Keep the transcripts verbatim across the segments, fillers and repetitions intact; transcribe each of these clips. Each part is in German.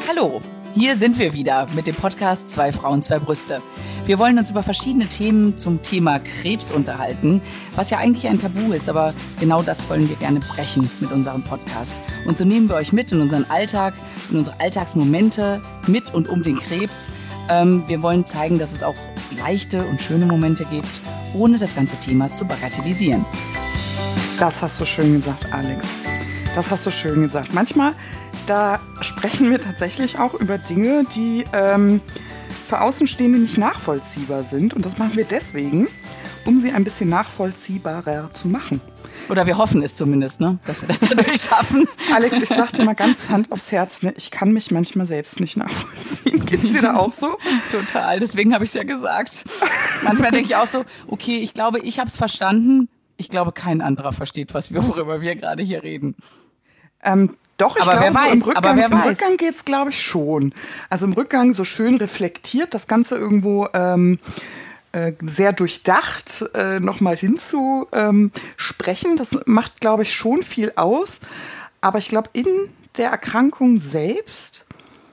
Hallo, hier sind wir wieder mit dem Podcast Zwei Frauen, zwei Brüste. Wir wollen uns über verschiedene Themen zum Thema Krebs unterhalten, was ja eigentlich ein Tabu ist, aber genau das wollen wir gerne brechen mit unserem Podcast. Und so nehmen wir euch mit in unseren Alltag, in unsere Alltagsmomente mit und um den Krebs. Ähm, wir wollen zeigen, dass es auch leichte und schöne Momente gibt, ohne das ganze Thema zu bagatellisieren. Das hast du schön gesagt, Alex. Das hast du schön gesagt. Manchmal, da sprechen wir tatsächlich auch über Dinge, die ähm, für Außenstehende nicht nachvollziehbar sind. Und das machen wir deswegen, um sie ein bisschen nachvollziehbarer zu machen. Oder wir hoffen es zumindest, ne? Dass wir das dadurch schaffen. Alex, ich sag dir mal ganz Hand aufs Herz, ne? Ich kann mich manchmal selbst nicht nachvollziehen. Geht's dir da auch so? Total, deswegen habe ich es ja gesagt. Manchmal denke ich auch so, okay, ich glaube, ich habe es verstanden. Ich glaube, kein anderer versteht, was wir, worüber wir gerade hier reden. Ähm, doch, ich aber glaube, wer weiß, so im Rückgang, aber wer im weiß. Rückgang geht's, glaube ich, schon. Also im Rückgang so schön reflektiert, das Ganze irgendwo ähm, äh, sehr durchdacht äh, nochmal hinzu ähm, sprechen. Das macht, glaube ich, schon viel aus. Aber ich glaube, in der Erkrankung selbst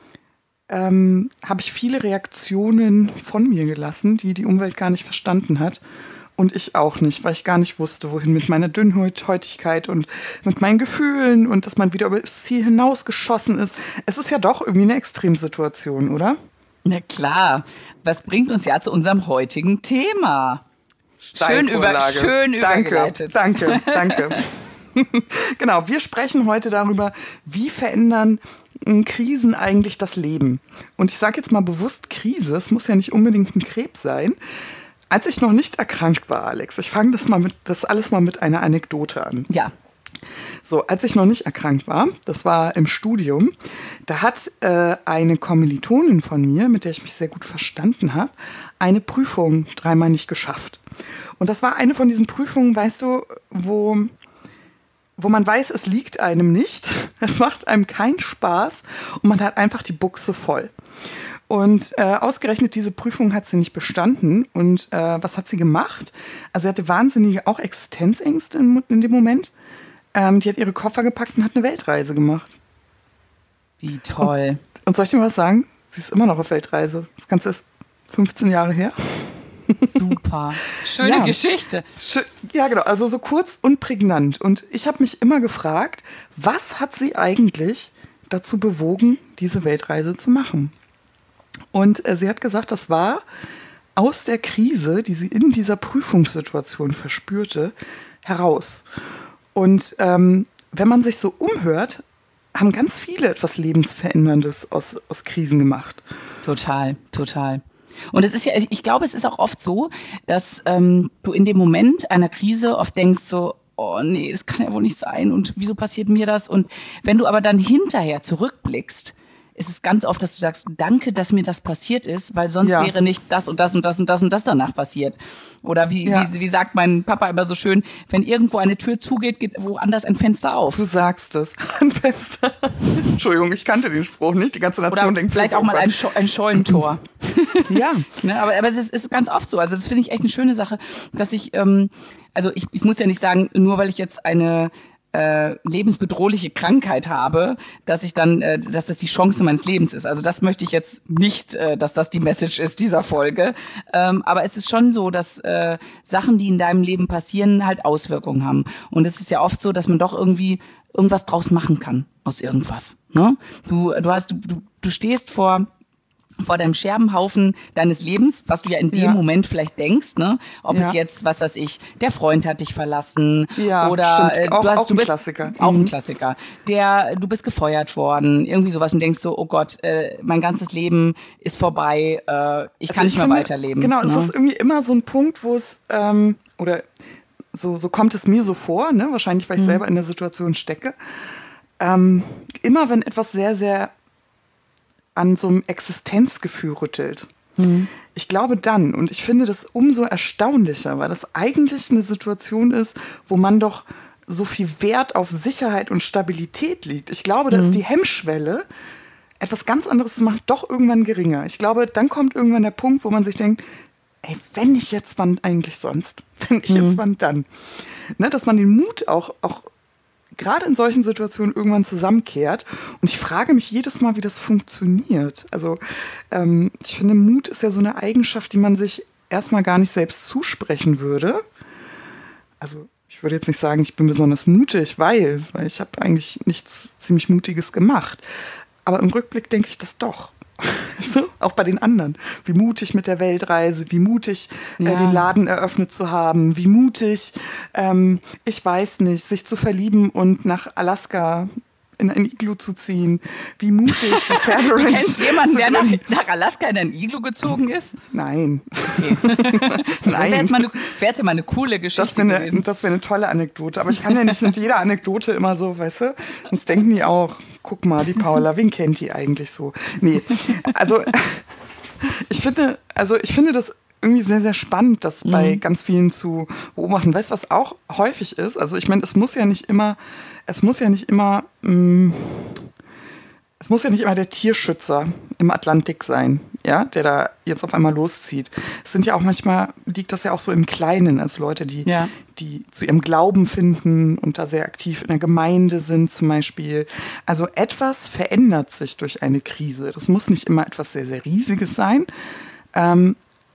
ähm, habe ich viele Reaktionen von mir gelassen, die die Umwelt gar nicht verstanden hat. Und ich auch nicht, weil ich gar nicht wusste, wohin mit meiner Dünnhäutigkeit und mit meinen Gefühlen und dass man wieder über das Ziel hinausgeschossen ist. Es ist ja doch irgendwie eine Extremsituation, oder? Na klar. Was bringt uns ja zu unserem heutigen Thema? Schön, über, schön danke, übergeleitet. Danke, danke. Genau, wir sprechen heute darüber, wie verändern Krisen eigentlich das Leben. Und ich sage jetzt mal bewusst Krise, es muss ja nicht unbedingt ein Krebs sein. Als ich noch nicht erkrankt war, Alex, ich fange das mal mit, das alles mal mit einer Anekdote an. Ja. So, als ich noch nicht erkrankt war, das war im Studium, da hat äh, eine Kommilitonin von mir, mit der ich mich sehr gut verstanden habe, eine Prüfung dreimal nicht geschafft. Und das war eine von diesen Prüfungen, weißt du, wo, wo man weiß, es liegt einem nicht, es macht einem keinen Spaß und man hat einfach die Buchse voll. Und äh, ausgerechnet diese Prüfung hat sie nicht bestanden. Und äh, was hat sie gemacht? Also sie hatte wahnsinnige auch Existenzängste in, in dem Moment. Ähm, die hat ihre Koffer gepackt und hat eine Weltreise gemacht. Wie toll. Und, und soll ich dir was sagen? Sie ist immer noch auf Weltreise. Das Ganze ist fünfzehn Jahre her. Super. Schöne ja. Geschichte. Ja, genau. Also so kurz und prägnant. Und ich habe mich immer gefragt, was hat sie eigentlich dazu bewogen, diese Weltreise zu machen? Und äh, sie hat gesagt, das war aus der Krise, die sie in dieser Prüfungssituation verspürte, heraus. Und ähm, wenn man sich so umhört, haben ganz viele etwas Lebensveränderndes aus, aus Krisen gemacht. Total, total. Und es ist ja, ich glaube, es ist auch oft so, dass ähm, du in dem Moment einer Krise oft denkst so, oh nee, das kann ja wohl nicht sein und wieso passiert mir das? Und wenn du aber dann hinterher zurückblickst, ist es ganz oft, dass du sagst, danke, dass mir das passiert ist, weil sonst ja. wäre nicht das und das und das und das und das danach passiert. Oder wie, ja. wie, wie sagt mein Papa immer so schön, wenn irgendwo eine Tür zugeht, geht woanders ein Fenster auf. Du sagst es. Ein Fenster. Entschuldigung, ich kannte den Spruch nicht. Die ganze Nation Oder denkt vielleicht auch mal ein, Scho- ein Scheunentor. Ja. Ne, aber, aber es ist, ist ganz oft so. Also das finde ich echt eine schöne Sache, dass ich, ähm, also ich, ich muss ja nicht sagen, nur weil ich jetzt eine Äh, lebensbedrohliche Krankheit habe, dass ich dann, äh, dass das die Chance meines Lebens ist. Also das möchte ich jetzt nicht, äh, dass das die Message ist dieser Folge. Ähm, aber es ist schon so, dass äh, Sachen, die in deinem Leben passieren, halt Auswirkungen haben. Und es ist ja oft so, dass man doch irgendwie irgendwas draus machen kann aus irgendwas. Ne? Du, du hast, du, du stehst vor vor deinem Scherbenhaufen deines Lebens, was du ja in dem ja. Moment vielleicht denkst, ne? Ob ja. es jetzt, was weiß ich, der Freund hat dich verlassen ja, oder stimmt. äh, auch, du hast, auch du ein bist, Klassiker. Auch mhm. ein Klassiker. Der, du bist gefeuert worden, irgendwie sowas und denkst so, oh Gott, äh, mein ganzes Leben ist vorbei, äh, ich also kann nicht ich mehr finde, weiterleben. Genau, ne? Es ist irgendwie immer so ein Punkt, wo es, ähm, oder so, so kommt es mir so vor, ne? Wahrscheinlich, weil ich mhm. selber in der Situation stecke. Ähm, immer wenn etwas sehr, sehr an so einem Existenzgefühl rüttelt. Mhm. Ich glaube dann, und ich finde das umso erstaunlicher, weil das eigentlich eine Situation ist, wo man doch so viel Wert auf Sicherheit und Stabilität liegt. Ich glaube, da mhm. ist die Hemmschwelle, etwas ganz anderes zu machen, doch irgendwann geringer. Ich glaube, dann kommt irgendwann der Punkt, wo man sich denkt, ey, wenn nicht jetzt, wann eigentlich sonst? Wenn nicht mhm. jetzt, wann dann? Ne, dass man den Mut auch, auch gerade in solchen Situationen irgendwann zusammenkehrt. Und ich frage mich jedes Mal, wie das funktioniert. Also ähm, ich finde, Mut ist ja so eine Eigenschaft, die man sich erstmal gar nicht selbst zusprechen würde. Also ich würde jetzt nicht sagen, ich bin besonders mutig, weil, weil ich habe eigentlich nichts ziemlich Mutiges gemacht. Aber im Rückblick denke ich das doch. So, auch bei den anderen. Wie mutig mit der Weltreise, wie mutig äh, Ja. den Laden eröffnet zu haben, wie mutig, ähm, ich weiß nicht, sich zu verlieben und nach Alaska in ein Iglu zu ziehen, wie mutig die Pferderanch. Du kennst jemanden, der nach, nach Alaska in ein Iglu gezogen ist? Nein. Okay. Das wäre Nein. jetzt, mal eine- das wär jetzt mal eine coole Geschichte Das wäre eine, gewesen. das wär eine tolle Anekdote. Aber ich kann ja nicht mit jeder Anekdote immer so, weißt du? Sonst denken die auch, guck mal, die Paula, wen kennt die eigentlich so? Nee, also ich finde, also ich finde das irgendwie sehr, sehr spannend, das Mhm. bei ganz vielen zu beobachten. Weißt du, was auch häufig ist? Also ich meine, es muss ja nicht immer, es muss ja nicht immer, mh, es muss ja nicht immer der Tierschützer im Atlantik sein, ja, der da jetzt auf einmal loszieht. Es sind ja auch manchmal, liegt das ja auch so im Kleinen, also Leute, die, Ja. die zu ihrem Glauben finden und da sehr aktiv in der Gemeinde sind zum Beispiel. Also etwas verändert sich durch eine Krise. Das muss nicht immer etwas sehr, sehr Riesiges sein. Ähm,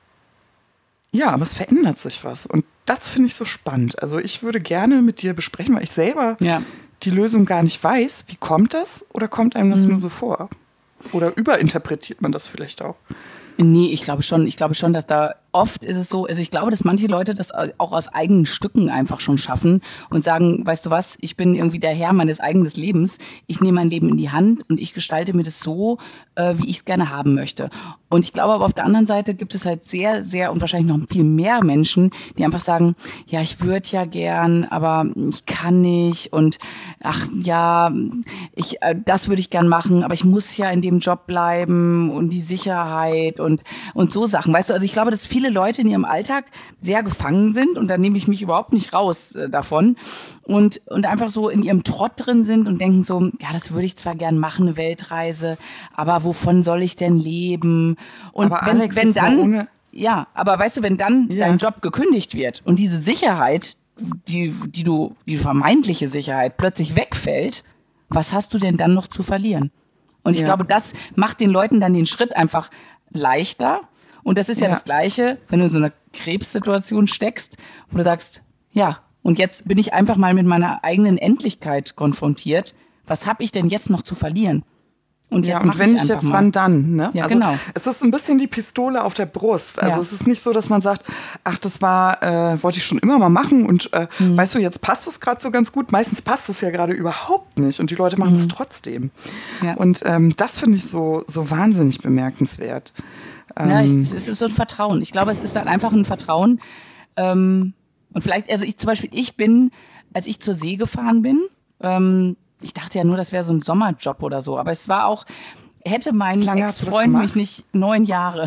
ja, aber es verändert sich was. Und das finde ich so spannend. Also ich würde gerne mit dir besprechen, weil ich selber Ja. die Lösung gar nicht weiß. Wie kommt das? Oder kommt einem das nur so vor? Oder überinterpretiert man das vielleicht auch? Nee, ich glaube schon. Ich glaube schon, dass da oft ist es so, also ich glaube, dass manche Leute das auch aus eigenen Stücken einfach schon schaffen und sagen, weißt du was, ich bin irgendwie der Herr meines eigenen Lebens. Ich nehme mein Leben in die Hand und ich gestalte mir das so, äh, wie ich es gerne haben möchte. Und ich glaube aber auf der anderen Seite gibt es halt sehr, sehr und wahrscheinlich noch viel mehr Menschen, die einfach sagen, ja, ich würde ja gern, aber ich kann nicht und ach ja, ich, äh, das würde ich gern machen, aber ich muss ja in dem Job bleiben und die Sicherheit und, und so Sachen. Weißt du, also ich glaube, dass viele Leute in ihrem Alltag sehr gefangen sind und da nehme ich mich überhaupt nicht raus äh, davon und, und einfach so in ihrem Trott drin sind und denken so, ja, das würde ich zwar gern machen, eine Weltreise, aber wovon soll ich denn leben? Und Aber wenn, Alex, wenn jetzt mal dann, ohne- ja, aber weißt du, wenn dann Ja. dein Job gekündigt wird und diese Sicherheit, die, die du, die vermeintliche Sicherheit plötzlich wegfällt, was hast du denn dann noch zu verlieren? Und ich Ja. glaube, das macht den Leuten dann den Schritt einfach leichter. Und das ist ja, Ja. das Gleiche, wenn du in so einer Krebssituation steckst, wo du sagst, ja, und jetzt bin ich einfach mal mit meiner eigenen Endlichkeit konfrontiert. Was habe ich denn jetzt noch zu verlieren? Und Ja, jetzt und mach wenn ich nicht einfach jetzt, mal. wann dann? Ne? Ja, also, genau. Es ist ein bisschen die Pistole auf der Brust. Also Ja. es ist nicht so, dass man sagt, ach, das war, äh, wollte ich schon immer mal machen und äh, Mhm. weißt du, jetzt passt es gerade so ganz gut. Meistens passt es ja gerade überhaupt nicht und die Leute machen es trotzdem. Mhm. Ja. Und ähm, das finde ich so, so wahnsinnig bemerkenswert. Ja, ich, Ähm, es ist so ein Vertrauen. Ich glaube, es ist dann einfach ein Vertrauen. Ähm, und vielleicht, also ich zum Beispiel, ich bin, als ich zur See gefahren bin, ähm, ich dachte ja nur, das wäre so ein Sommerjob oder so, aber es war auch, hätte mein Wie lange hast du das Ex-Freund gemacht? mich nicht neun Jahre.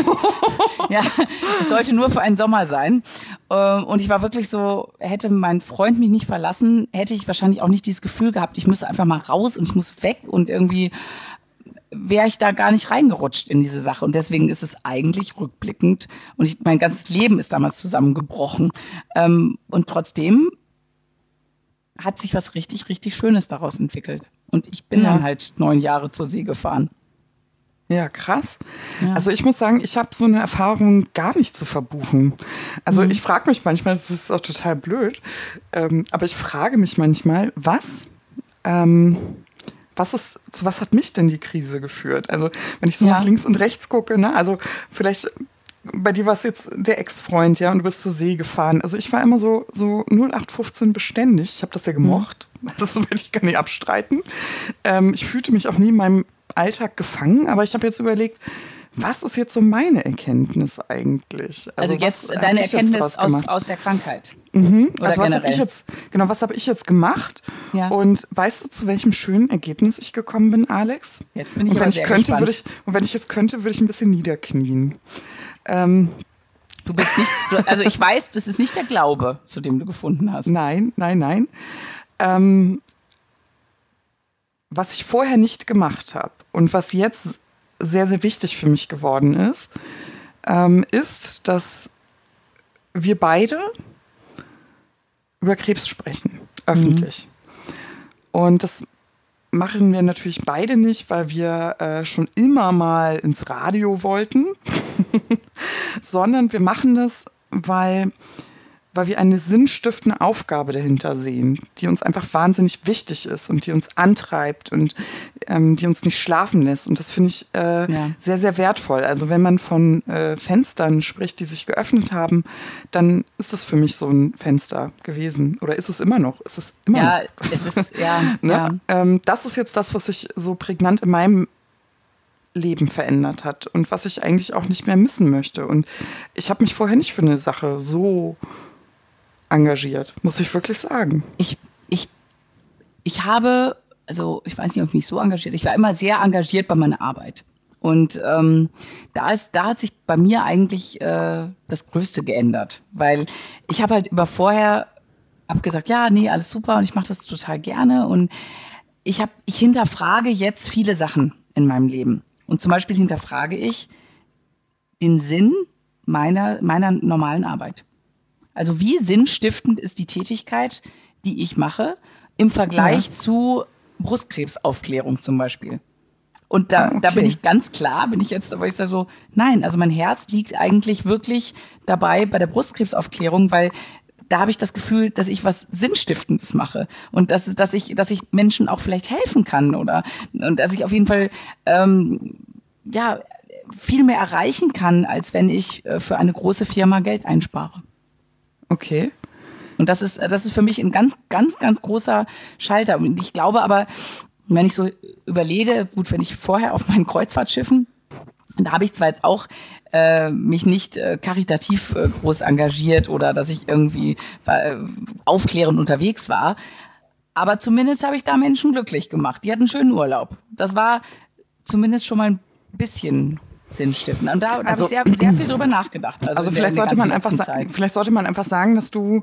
Ja, es sollte nur für einen Sommer sein. Ähm, Und ich war wirklich so, hätte mein Freund mich nicht verlassen, hätte ich wahrscheinlich auch nicht dieses Gefühl gehabt, ich müsste einfach mal raus und ich muss weg und irgendwie wäre ich da gar nicht reingerutscht in diese Sache. Und deswegen ist es eigentlich rückblickend. Und ich, mein ganzes Leben ist damals zusammengebrochen. Ähm, und trotzdem hat sich was richtig, richtig Schönes daraus entwickelt. Und ich bin Ja. dann halt neun Jahre zur See gefahren. Ja, krass. Ja. Also ich muss sagen, ich habe so eine Erfahrung gar nicht zu verbuchen. Also Mhm. ich frage mich manchmal, das ist auch total blöd, ähm, aber ich frage mich manchmal, was, ähm, was ist, zu was hat mich denn die Krise geführt? Also wenn ich so Ja. nach links und rechts gucke, ne, also vielleicht bei dir war es jetzt der Ex-Freund, ja, und du bist zur See gefahren. Also ich war immer so, so null acht fünfzehn beständig. Ich habe das ja gemocht. Das will ich gar nicht abstreiten. Ähm, ich fühlte mich auch nie in meinem Alltag gefangen, aber ich habe jetzt überlegt, was ist jetzt so meine Erkenntnis eigentlich? Also, was jetzt hab deine ich jetzt Erkenntnis draus aus, gemacht? aus der Krankheit. Mhm. Oder Also was habe generell. ich jetzt, genau, was habe ich jetzt gemacht? Ja. Und weißt du, zu welchem schönen Ergebnis ich gekommen bin, Alex? Jetzt bin ich und wenn aber ich sehr könnte, gespannt. würde ich, und wenn ich jetzt könnte, würde ich ein bisschen niederknien. Ähm, Du bist nicht, du- also ich weiß, das ist nicht der Glaube, zu dem du gefunden hast. Nein, nein, nein. Ähm, was ich vorher nicht gemacht habe und was jetzt sehr, sehr wichtig für mich geworden ist, ähm, ist, dass wir beide über Krebs sprechen, öffentlich. Und das machen wir natürlich beide nicht, weil wir äh, schon immer mal ins Radio wollten, sondern wir machen das, weil, weil wir eine sinnstiftende Aufgabe dahinter sehen, die uns einfach wahnsinnig wichtig ist und die uns antreibt und ähm, die uns nicht schlafen lässt. Und das finde ich äh, ja. sehr, sehr wertvoll. Also wenn man von äh, Fenstern spricht, die sich geöffnet haben, dann ist das für mich so ein Fenster gewesen. Oder ist es immer noch? Ist es immer ja, noch? Es ist, ja, ne? ja. Ähm, das ist jetzt das, was sich so prägnant in meinem Leben verändert hat und was ich eigentlich auch nicht mehr missen möchte. Und ich habe mich vorher nicht für eine Sache so engagiert, muss ich wirklich sagen. Ich, ich, ich habe, also ich weiß nicht, ob ich mich so engagiert, ich war immer sehr engagiert bei meiner Arbeit. Und ähm, da, ist, da hat sich bei mir eigentlich äh, das Größte geändert, weil ich habe halt über vorher, habe gesagt, ja, nee, alles super und ich mache das total gerne und ich, hab, ich hinterfrage jetzt viele Sachen in meinem Leben. Und zum Beispiel hinterfrage ich den Sinn meiner, meiner normalen Arbeit. Also wie sinnstiftend ist die Tätigkeit, die ich mache, im Vergleich ja. zu Brustkrebsaufklärung zum Beispiel. Und da, ah, okay. da bin ich ganz klar, bin ich jetzt, aber ich sage so, nein, also mein Herz liegt eigentlich wirklich dabei bei der Brustkrebsaufklärung, weil da habe ich das Gefühl, dass ich was Sinnstiftendes mache und dass, dass, ich, dass ich Menschen auch vielleicht helfen kann oder und dass ich auf jeden Fall ähm, ja, viel mehr erreichen kann, als wenn ich äh, für eine große Firma Geld einspare. Okay. Und das ist, das ist für mich ein ganz, ganz, ganz großer Schalter. Und ich glaube aber, wenn ich so überlege, gut, wenn ich vorher auf meinen Kreuzfahrtschiffen, da habe ich zwar jetzt auch äh, mich nicht äh, karitativ äh, groß engagiert oder dass ich irgendwie äh, aufklärend unterwegs war, aber zumindest habe ich da Menschen glücklich gemacht. Die hatten einen schönen Urlaub. Das war zumindest schon mal ein bisschen sinnstiftend. Und da, da also, habe ich sehr, sehr viel drüber nachgedacht. Also, also vielleicht, sollte man einfach sa- vielleicht sollte man einfach sagen, dass du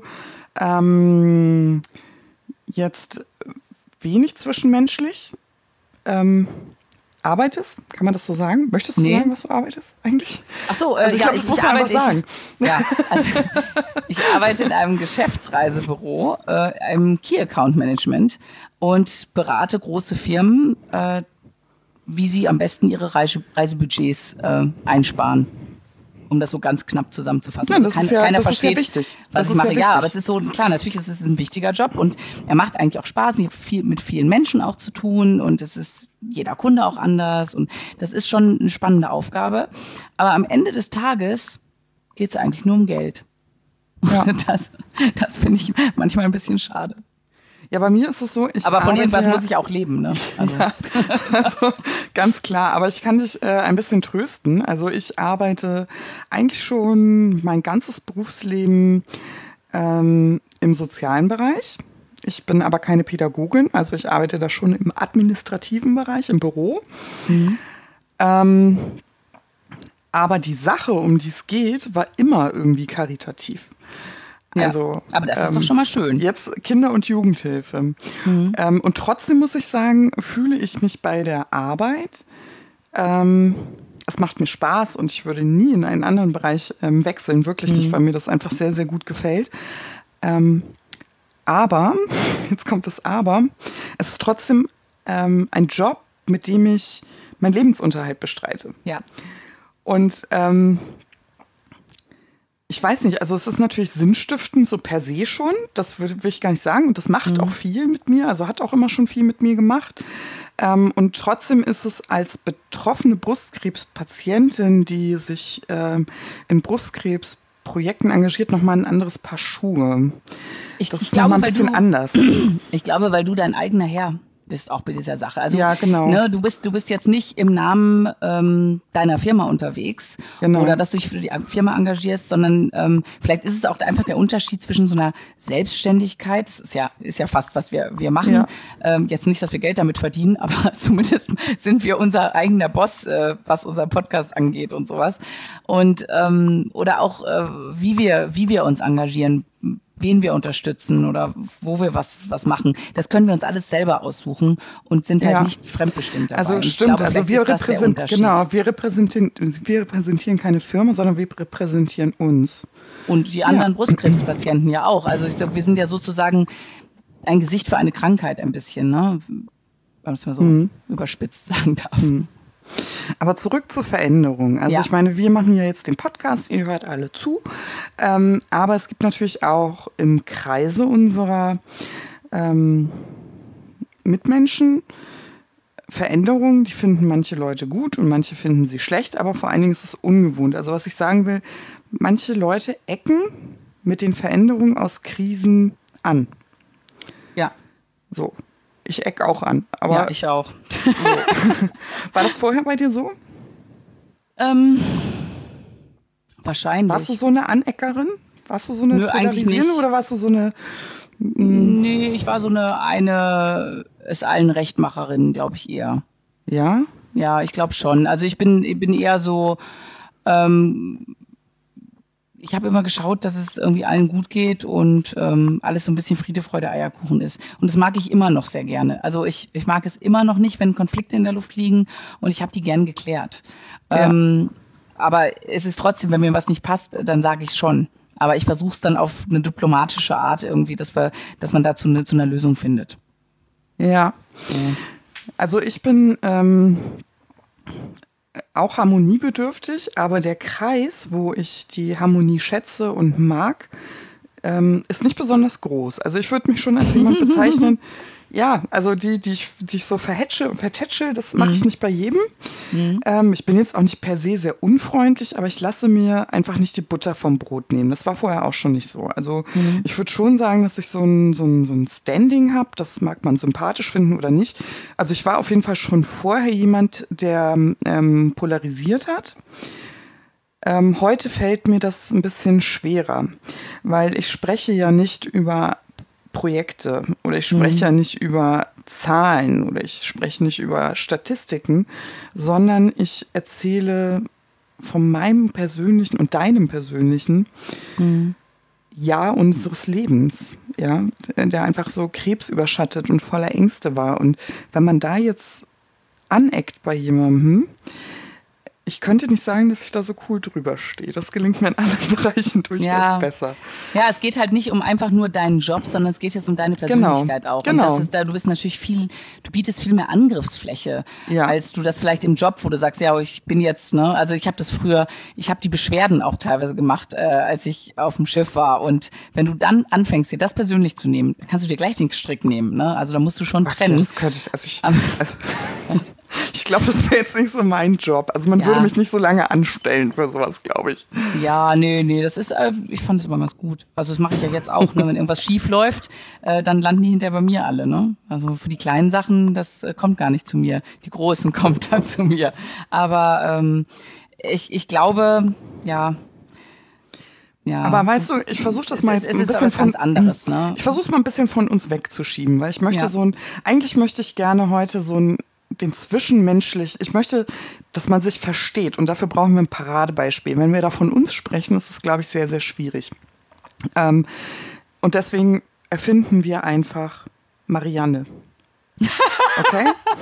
ähm, jetzt wenig zwischenmenschlich ähm, arbeitest. Kann man das so sagen? Möchtest du nee. sagen, was du arbeitest eigentlich? Ach so, äh, also ich ja, glaub, das ich, muss ich man arbeite, einfach sagen. Ich, ja, also ich arbeite in einem Geschäftsreisebüro, äh, im Key Account Management und berate große Firmen, äh, wie sie am besten ihre Reise, Reisebudgets äh, einsparen. Um das so ganz knapp zusammenzufassen. Ja, das also ist ja, keiner das versteht, ist ja wichtig. was das ich mache. Ja, ja, aber es ist so, klar, natürlich ist es ein wichtiger Job und er macht eigentlich auch Spaß. Ich habe viel mit vielen Menschen auch zu tun und es ist jeder Kunde auch anders und das ist schon eine spannende Aufgabe. Aber am Ende des Tages geht es eigentlich nur um Geld. Ja. Das, das finde ich manchmal ein bisschen schade. Ja, bei mir ist es so, ich aber von irgendwas ja, muss ich auch leben, ne? Also. Ja, also, ganz klar. Aber ich kann dich äh, ein bisschen trösten. Also ich arbeite eigentlich schon mein ganzes Berufsleben ähm, im sozialen Bereich. Ich bin aber keine Pädagogin. Also ich arbeite da schon im administrativen Bereich, im Büro. Mhm. Ähm, aber die Sache, um die es geht, war immer irgendwie karitativ. Also, ja, aber das ist ähm, doch schon mal schön. Jetzt Kinder- und Jugendhilfe. Mhm. Ähm, und trotzdem muss ich sagen, fühle ich mich bei der Arbeit, ähm, es macht mir Spaß und ich würde nie in einen anderen Bereich ähm, wechseln, wirklich mhm. nicht, weil mir das einfach sehr, sehr gut gefällt. Ähm, aber, jetzt kommt das Aber, es ist trotzdem ähm, ein Job, mit dem ich meinen Lebensunterhalt bestreite. Ja. Und ähm, ich weiß nicht, also es ist natürlich sinnstiftend, so per se schon, das will, will ich gar nicht sagen und das macht mhm. auch viel mit mir, also hat auch immer schon viel mit mir gemacht ähm, und trotzdem ist es als betroffene Brustkrebspatientin, die sich ähm, in Brustkrebsprojekten engagiert, nochmal ein anderes Paar Schuhe. Ich, das ich ist glaube, nochmal ein bisschen du, anders. Ich glaube, weil du dein eigener Herr bist auch bei dieser Sache. Also, ja, genau. Ne, du bist, du bist jetzt nicht im Namen ähm, deiner Firma unterwegs genau. oder dass du dich für die Firma engagierst, sondern ähm, vielleicht ist es auch einfach der Unterschied zwischen so einer Selbstständigkeit, das ist ja, ist ja fast, was wir, wir machen. Ja. Ähm, jetzt nicht, dass wir Geld damit verdienen, aber zumindest sind wir unser eigener Boss, äh, was unser Podcast angeht und sowas. Und ähm, oder auch, äh, wie wir, wie wir uns engagieren, wen wir unterstützen oder wo wir was, was machen. Das können wir uns alles selber aussuchen und sind halt ja. nicht fremdbestimmt dabei. Also stimmt, glaube, also wir repräsentieren, genau, wir repräsentieren, wir repräsentieren keine Firma, sondern wir repräsentieren uns. Und die anderen ja. Brustkrebspatienten ja auch. Also ich glaube, wir sind ja sozusagen ein Gesicht für eine Krankheit ein bisschen, ne? Wenn man es mal so mhm. überspitzt sagen darf. Mhm. Aber zurück zur Veränderung. Also ja. ich meine, wir machen ja jetzt den Podcast, ihr hört alle zu. Ähm, aber es gibt natürlich auch im Kreise unserer ähm, Mitmenschen Veränderungen, die finden manche Leute gut und manche finden sie schlecht, aber vor allen Dingen ist es ungewohnt. Also was ich sagen will, manche Leute ecken mit den Veränderungen aus Krisen an. Ja. So. Ich eck auch an. Aber ja, ich auch. So. War das vorher bei dir so? Ähm, wahrscheinlich. Warst du so eine Aneckerin? Warst du so eine Nö, Polarisierende oder warst du so eine... M- nee, ich war so eine, eine es allen Rechtmacherin, glaube ich eher. Ja? Ja, ich glaube schon. Also ich bin, ich bin eher so... Ähm, ich habe immer geschaut, dass es irgendwie allen gut geht und ähm, alles so ein bisschen Friede, Freude, Eierkuchen ist. Und das mag ich immer noch sehr gerne. Also ich, ich mag es immer noch nicht, wenn Konflikte in der Luft liegen und ich habe die gern geklärt. Ja. Ähm, aber es ist trotzdem, wenn mir was nicht passt, dann sage ich schon. Aber ich versuche es dann auf eine diplomatische Art irgendwie, dass wir, dass man dazu eine, zu einer Lösung findet. Ja. ja. Also ich bin... Ähm auch harmoniebedürftig, aber der Kreis, wo ich die Harmonie schätze und mag, ähm, ist nicht besonders groß. Also ich würde mich schon als jemand bezeichnen, ja, also die, die ich, die ich so verhätsche und vertätschel, das mache ich nicht bei jedem. Mhm. Ähm, ich bin jetzt auch nicht per se sehr unfreundlich, aber ich lasse mir einfach nicht die Butter vom Brot nehmen. Das war vorher auch schon nicht so. Also mhm. ich würde schon sagen, dass ich so ein, so ein, so ein Standing habe. Das mag man sympathisch finden oder nicht. Also ich war auf jeden Fall schon vorher jemand, der ähm, polarisiert hat. Ähm, heute fällt mir das ein bisschen schwerer, weil ich spreche ja nicht über Projekte oder ich spreche mhm. ja nicht über Zahlen oder ich spreche nicht über Statistiken, sondern ich erzähle von meinem persönlichen und deinem persönlichen mhm. Jahr unseres Lebens, ja, der einfach so krebsüberschattet und voller Ängste war. Und wenn man da jetzt aneckt bei jemandem, ich könnte nicht sagen, dass ich da so cool drüber stehe. Das gelingt mir in anderen Bereichen durchaus ja. besser. Ja, es geht halt nicht um einfach nur deinen Job, sondern es geht jetzt um deine Persönlichkeit genau. auch. Genau. Und das ist da, du bist natürlich viel, du bietest viel mehr Angriffsfläche, ja. als du das vielleicht im Job, wo du sagst, ja, ich bin jetzt, ne, also ich habe das früher, ich habe die Beschwerden auch teilweise gemacht, äh, als ich auf dem Schiff war. Und wenn du dann anfängst, dir das persönlich zu nehmen, dann kannst du dir gleich den Strick nehmen, ne? Also da musst du schon Ach, trennen. Das könnte ich, also ich, also, ich glaube, das wäre jetzt nicht so mein Job. Also man ja. würde mich nicht so lange anstellen für sowas, glaube ich. Ja, nee, nee, das ist, äh, ich fand das immer ganz gut. Also das mache ich ja jetzt auch, ne? Wenn irgendwas schief läuft, äh, dann landen die hinterher bei mir alle, ne? Also für die kleinen Sachen, das äh, kommt gar nicht zu mir. Die großen kommen dann zu mir. Aber ähm, ich, ich glaube, ja, ja. Aber weißt du, ich versuche das mal es jetzt ist, ein es bisschen ist von, ganz anderes, ne? Ich versuche es mal ein bisschen von uns wegzuschieben, weil ich möchte ja. so ein, eigentlich möchte ich gerne heute so ein, den zwischenmenschlich, ich möchte, dass man sich versteht und dafür brauchen wir ein Paradebeispiel. Wenn wir da von uns sprechen, ist das, glaube ich, sehr, sehr schwierig. Ähm, und deswegen erfinden wir einfach Marianne. Okay?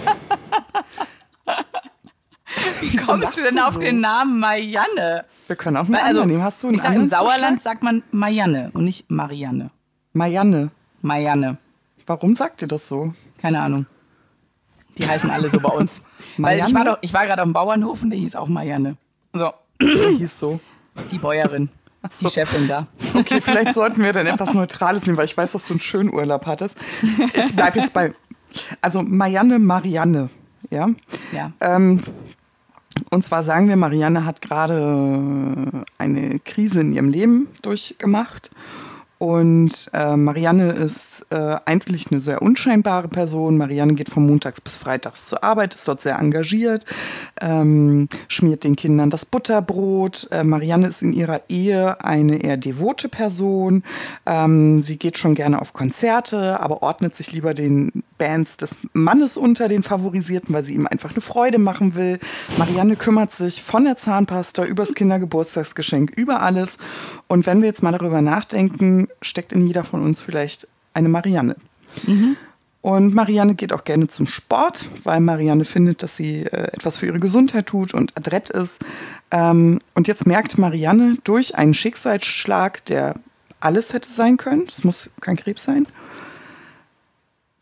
Wie kommst du denn auf so? den Namen Marianne? Wir können auch einen also, anderen nehmen. Hast du einen ich sag, anderen im Sauerland Vorschlag? sagt man Marianne und nicht Marianne. Marianne. Marianne. Warum sagt ihr das so? Keine Ahnung. Die heißen alle so bei uns. Weil ich war doch, ich war gerade auf dem Bauernhof und der hieß auch Marianne. So. Der hieß so. Die Bäuerin. So. Die Chefin da. Okay, vielleicht sollten wir dann etwas Neutrales nehmen, weil ich weiß, dass du einen schönen Urlaub hattest. Ich bleibe jetzt bei, also Marianne, Marianne, ja. Ja. Ähm, und zwar sagen wir, Marianne hat gerade eine Krise in ihrem Leben durchgemacht. Und äh, Marianne ist äh, eigentlich eine sehr unscheinbare Person. Marianne geht von montags bis freitags zur Arbeit, ist dort sehr engagiert, ähm, schmiert den Kindern das Butterbrot. Äh, Marianne ist in ihrer Ehe eine eher devote Person. Ähm, sie geht schon gerne auf Konzerte, aber ordnet sich lieber den Bands des Mannes unter, den Favorisierten, weil sie ihm einfach eine Freude machen will. Marianne kümmert sich von der Zahnpasta übers Kindergeburtstagsgeschenk, über alles. Und wenn wir jetzt mal darüber nachdenken, steckt in jeder von uns vielleicht eine Marianne. Mhm. Und Marianne geht auch gerne zum Sport, weil Marianne findet, dass sie äh, etwas für ihre Gesundheit tut und adrett ist. Ähm, und jetzt merkt Marianne durch einen Schicksalsschlag, der alles hätte sein können, es muss kein Krebs sein,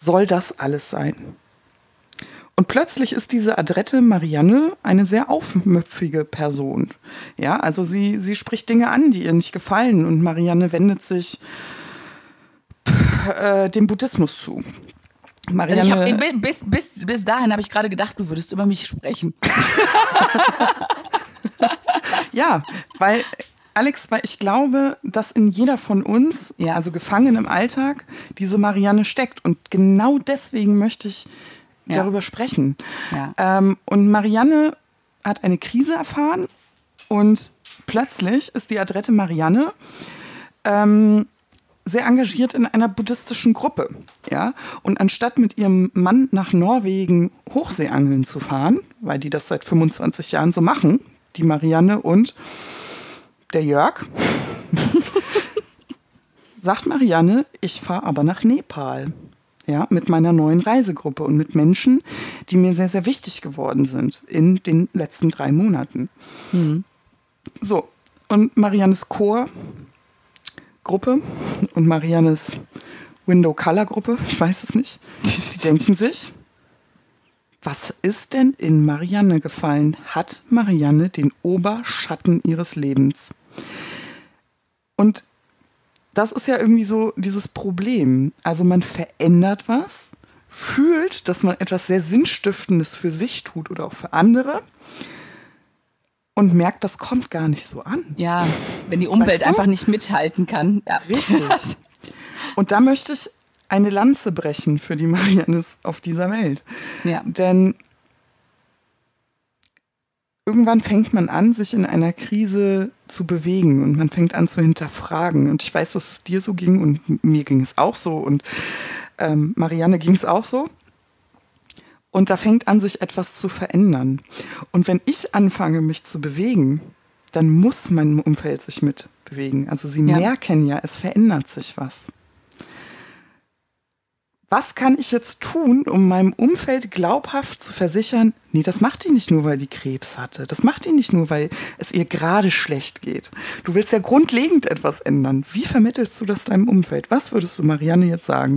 soll das alles sein? Und plötzlich ist diese adrette Marianne eine sehr aufmüpfige Person. Ja, also sie, sie spricht Dinge an, die ihr nicht gefallen. Und Marianne wendet sich äh, dem Buddhismus zu. Marianne, also ich hab, bis, bis, bis dahin habe ich gerade gedacht, du würdest über mich sprechen. Ja, weil, Alex, weil ich glaube, dass in jeder von uns, ja. also gefangen im Alltag, diese Marianne steckt. Und genau deswegen möchte ich ja. darüber sprechen. Ja. Ähm, und Marianne hat eine Krise erfahren und plötzlich ist die adrette Marianne ähm, sehr engagiert in einer buddhistischen Gruppe. Ja? Und anstatt mit ihrem Mann nach Norwegen Hochseeangeln zu fahren, weil die das seit fünfundzwanzig Jahren so machen, die Marianne und der Jörg, sagt Marianne, ich fahre aber nach Nepal. Ja, mit meiner neuen Reisegruppe und mit Menschen, die mir sehr, sehr wichtig geworden sind in den letzten drei Monaten. Mhm. So, und Mariannes Chor-Gruppe und Mariannes Window-Color-Gruppe, ich weiß es nicht, die denken sich, was ist denn in Marianne gefallen? Hat Marianne den Oberschatten ihres Lebens? Und das ist ja irgendwie so dieses Problem. Also man verändert was, fühlt, dass man etwas sehr Sinnstiftendes für sich tut oder auch für andere und merkt, das kommt gar nicht so an. Ja, wenn die Umwelt Weißt du? einfach nicht mithalten kann. Ja. Richtig. Und da möchte ich eine Lanze brechen für die Mariannes auf dieser Welt. Ja. Denn irgendwann fängt man an, sich in einer Krise zu bewegen und man fängt an zu hinterfragen. Und ich weiß, dass es dir so ging und mir ging es auch so und ähm, Marianne ging es auch so. Und da fängt an, sich etwas zu verändern. Und wenn ich anfange, mich zu bewegen, dann muss mein Umfeld sich mit bewegen. Also sie Ja. merken ja, es verändert sich was. Was kann ich jetzt tun, um meinem Umfeld glaubhaft zu versichern, nee, das macht die nicht nur, weil die Krebs hatte. Das macht die nicht nur, weil es ihr gerade schlecht geht. Du willst ja grundlegend etwas ändern. Wie vermittelst du das deinem Umfeld? Was würdest du Marianne jetzt sagen?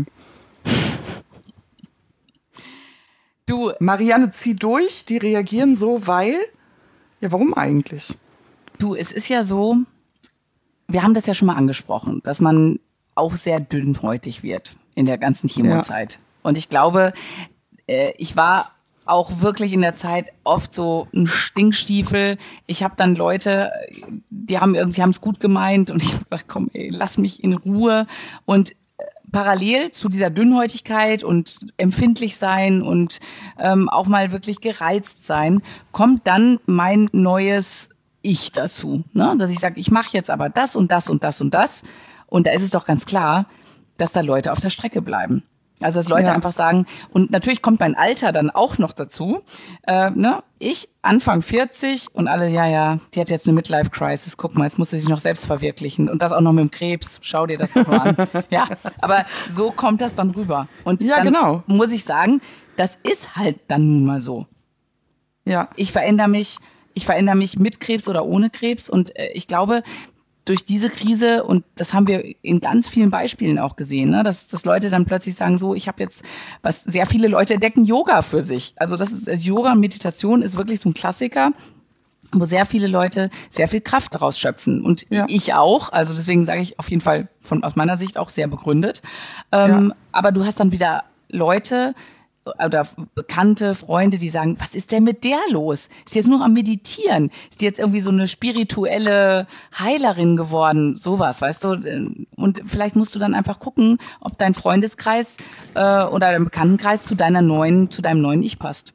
Du, Marianne, zieh durch, die reagieren so, weil... Ja, warum eigentlich? du, es ist ja so, wir haben das ja schon mal angesprochen, dass man auch sehr dünnhäutig wird in der ganzen Chemozeit. Ja. Und ich glaube, äh, ich war auch wirklich in der Zeit oft so ein Stinkstiefel. Ich habe dann Leute, die haben irgendwie haben es gut gemeint und ich habe gedacht, komm, ey, lass mich in Ruhe. Und parallel zu dieser Dünnhäutigkeit und empfindlich sein und ähm, auch mal wirklich gereizt sein, kommt dann mein neues Ich dazu. Ne? Dass ich sage, ich mache jetzt aber das und das und das und das. Und da ist es doch ganz klar, dass da Leute auf der Strecke bleiben. Also dass Leute ja. einfach sagen, und natürlich kommt mein Alter dann auch noch dazu. Äh, ne? Ich, Anfang vierzig und alle, ja, ja, die hat jetzt eine Midlife-Crisis, guck mal, jetzt muss sie sich noch selbst verwirklichen. Und das auch noch mit dem Krebs, schau dir das doch mal an. Ja, aber so kommt das dann rüber. Und ja, dann genau. muss ich sagen, das ist halt dann nun mal so. Ja. Ich verändere mich, ich verändere mich mit Krebs oder ohne Krebs. Und äh, ich glaube, durch diese Krise, und das haben wir in ganz vielen Beispielen auch gesehen, ne, dass, dass Leute dann plötzlich sagen, so, ich habe jetzt, was sehr viele Leute entdecken Yoga für sich. Also das ist also Yoga und Meditation ist wirklich so ein Klassiker, wo sehr viele Leute sehr viel Kraft daraus schöpfen. Und ja. ich auch, also deswegen sage ich auf jeden Fall von aus meiner Sicht auch sehr begründet. Ähm, ja. Aber du hast dann wieder Leute oder Bekannte, Freunde, die sagen, was ist denn mit der los? Ist die jetzt nur am Meditieren? Ist die jetzt irgendwie so eine spirituelle Heilerin geworden? Sowas, weißt du? Und vielleicht musst du dann einfach gucken, ob dein Freundeskreis äh, oder dein Bekanntenkreis zu deiner neuen, zu deinem neuen Ich passt.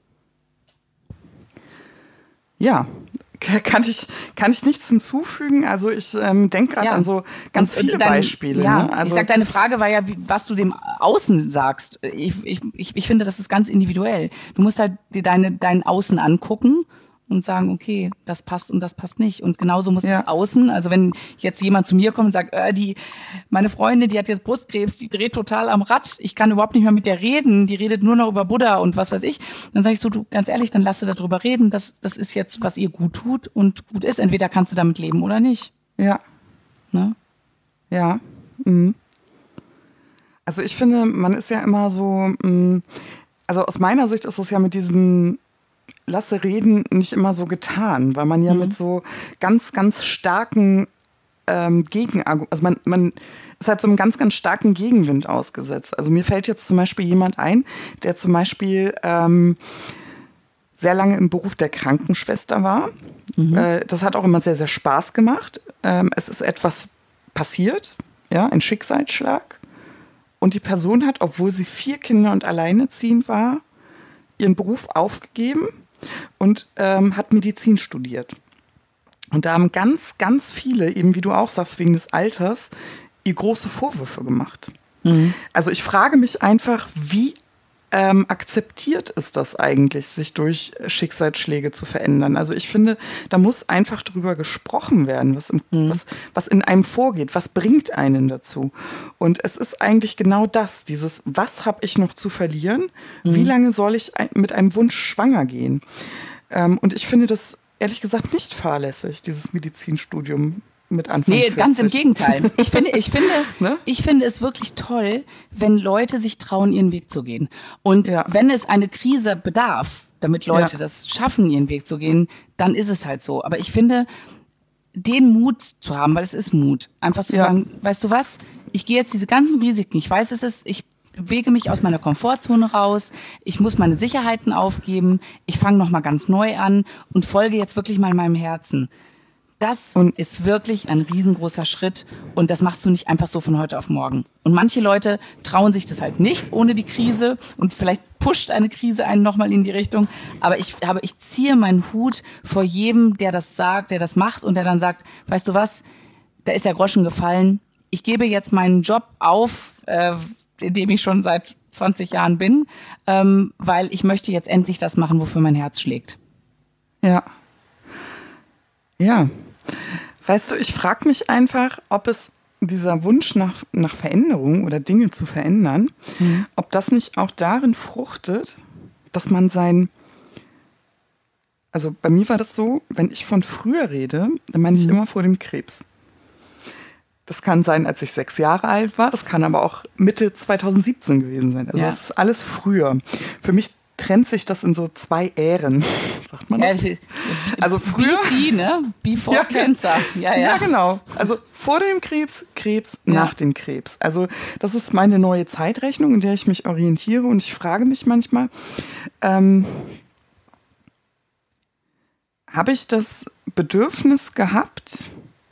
Ja, kann ich, kann ich nichts hinzufügen. Also ich ähm, denke gerade ja. an so ganz Und, viele dein, Beispiele. Ja, ne? also, ich sag, deine Frage war ja, wie, was du dem Außen sagst. Ich, ich, ich, ich finde, das ist ganz individuell. Du musst halt dir deine, dein Außen angucken und sagen, okay, das passt und das passt nicht. Und genauso muss ja. das Außen, also wenn jetzt jemand zu mir kommt und sagt, äh, die, meine Freundin, die hat jetzt Brustkrebs, die dreht total am Rad, ich kann überhaupt nicht mehr mit der reden, die redet nur noch über Buddha und was weiß ich, dann sag ich so, du, ganz ehrlich, dann lass sie darüber reden, das, das ist jetzt, was ihr gut tut und gut ist, entweder kannst du damit leben oder nicht. Ja. Ne? Ja. Mhm. Also ich finde, man ist ja immer so, mh, also aus meiner Sicht ist es ja mit diesem Lasse reden nicht immer so getan, weil man ja mhm. mit so ganz, ganz starken ähm, Gegenargumenten, also man, man ist halt so einem ganz, ganz starken Gegenwind ausgesetzt. Also mir fällt jetzt zum Beispiel jemand ein, der zum Beispiel ähm, sehr lange im Beruf der Krankenschwester war. Mhm. Äh, das hat auch immer sehr, sehr Spaß gemacht. Ähm, es ist etwas passiert, ja, ein Schicksalsschlag. Und die Person hat, obwohl sie vier Kinder und alleinerziehend war, ihren Beruf aufgegeben und ähm, hat Medizin studiert. Und da haben ganz, ganz viele, eben wie du auch sagst, wegen des Alters, ihr große Vorwürfe gemacht. Mhm. Also ich frage mich einfach, wie ähm, akzeptiert ist das eigentlich, sich durch Schicksalsschläge zu verändern? Also ich finde, da muss einfach drüber gesprochen werden, was, im, mhm. was, was in einem vorgeht, was bringt einen dazu. Und es ist eigentlich genau das, dieses, was habe ich noch zu verlieren? Mhm. Wie lange soll ich ein, mit einem Wunsch schwanger gehen? Ähm, und ich finde das ehrlich gesagt nicht fahrlässig, dieses Medizinstudium. Mit Anfang nee, vierzig. Ganz im Gegenteil. Ich finde, ich, finde, ne? ich finde es wirklich toll, wenn Leute sich trauen, ihren Weg zu gehen. Und ja. wenn es eine Krise bedarf, damit Leute ja. das schaffen, ihren Weg zu gehen, dann ist es halt so. Aber ich finde, den Mut zu haben, weil es ist Mut, einfach zu ja. sagen, weißt du was, ich gehe jetzt diese ganzen Risiken, ich weiß, es ist, ich bewege mich aus meiner Komfortzone raus, ich muss meine Sicherheiten aufgeben, ich fange nochmal ganz neu an und folge jetzt wirklich mal meinem Herzen. Das und ist wirklich ein riesengroßer Schritt und das machst du nicht einfach so von heute auf morgen. Und manche Leute trauen sich das halt nicht ohne die Krise und vielleicht pusht eine Krise einen nochmal in die Richtung. Aber ich habe, ich ziehe meinen Hut vor jedem, der das sagt, der das macht und der dann sagt, weißt du was, da ist der Groschen gefallen. Ich gebe jetzt meinen Job auf, äh, in dem ich schon seit zwanzig Jahren bin, ähm, weil ich möchte jetzt endlich das machen, wofür mein Herz schlägt. Ja. Ja. Weißt du, ich frage mich einfach, ob es dieser Wunsch nach, nach Veränderung oder Dinge zu verändern, mhm. ob das nicht auch darin fruchtet, dass man sein, also bei mir war das so, wenn ich von früher rede, dann meine ich mhm. immer vor dem Krebs. Das kann sein, als ich sechs Jahre alt war, das kann aber auch Mitte zwanzig siebzehn gewesen sein. Also ja. das ist alles früher. Für mich trennt sich das in so zwei Ähren, sagt man das? Ja, also früher, B C, ne? Before ja, Cancer. Ja, ja. ja, genau. Also vor dem Krebs, Krebs, ja. nach dem Krebs. Also das ist meine neue Zeitrechnung, in der ich mich orientiere. Und ich frage mich manchmal, ähm, habe ich das Bedürfnis gehabt,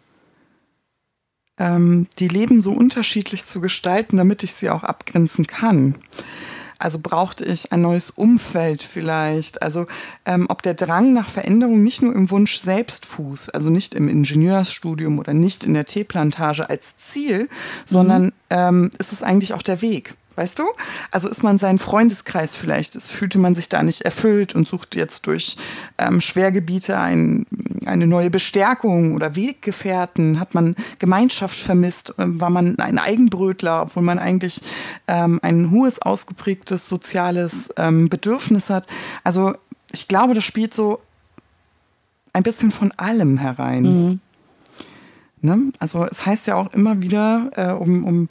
ähm, die Leben so unterschiedlich zu gestalten, damit ich sie auch abgrenzen kann? Also brauchte ich ein neues Umfeld vielleicht. Also ähm, ob der Drang nach Veränderung nicht nur im Wunsch selbst fußt, also nicht im Ingenieursstudium oder nicht in der Teeplantage als Ziel, mhm. sondern ähm, ist es eigentlich auch der Weg. Weißt du? Also ist man sein Freundeskreis vielleicht, es fühlte man sich da nicht erfüllt und sucht jetzt durch ähm, Schwergebiete ein, eine neue Bestärkung oder Weggefährten, hat man Gemeinschaft vermisst, äh, war man ein Eigenbrötler, obwohl man eigentlich ähm, ein hohes, ausgeprägtes soziales ähm, Bedürfnis hat. Also ich glaube, das spielt so ein bisschen von allem herein. Mhm. Ne? Also es heißt ja auch immer wieder, äh, um, um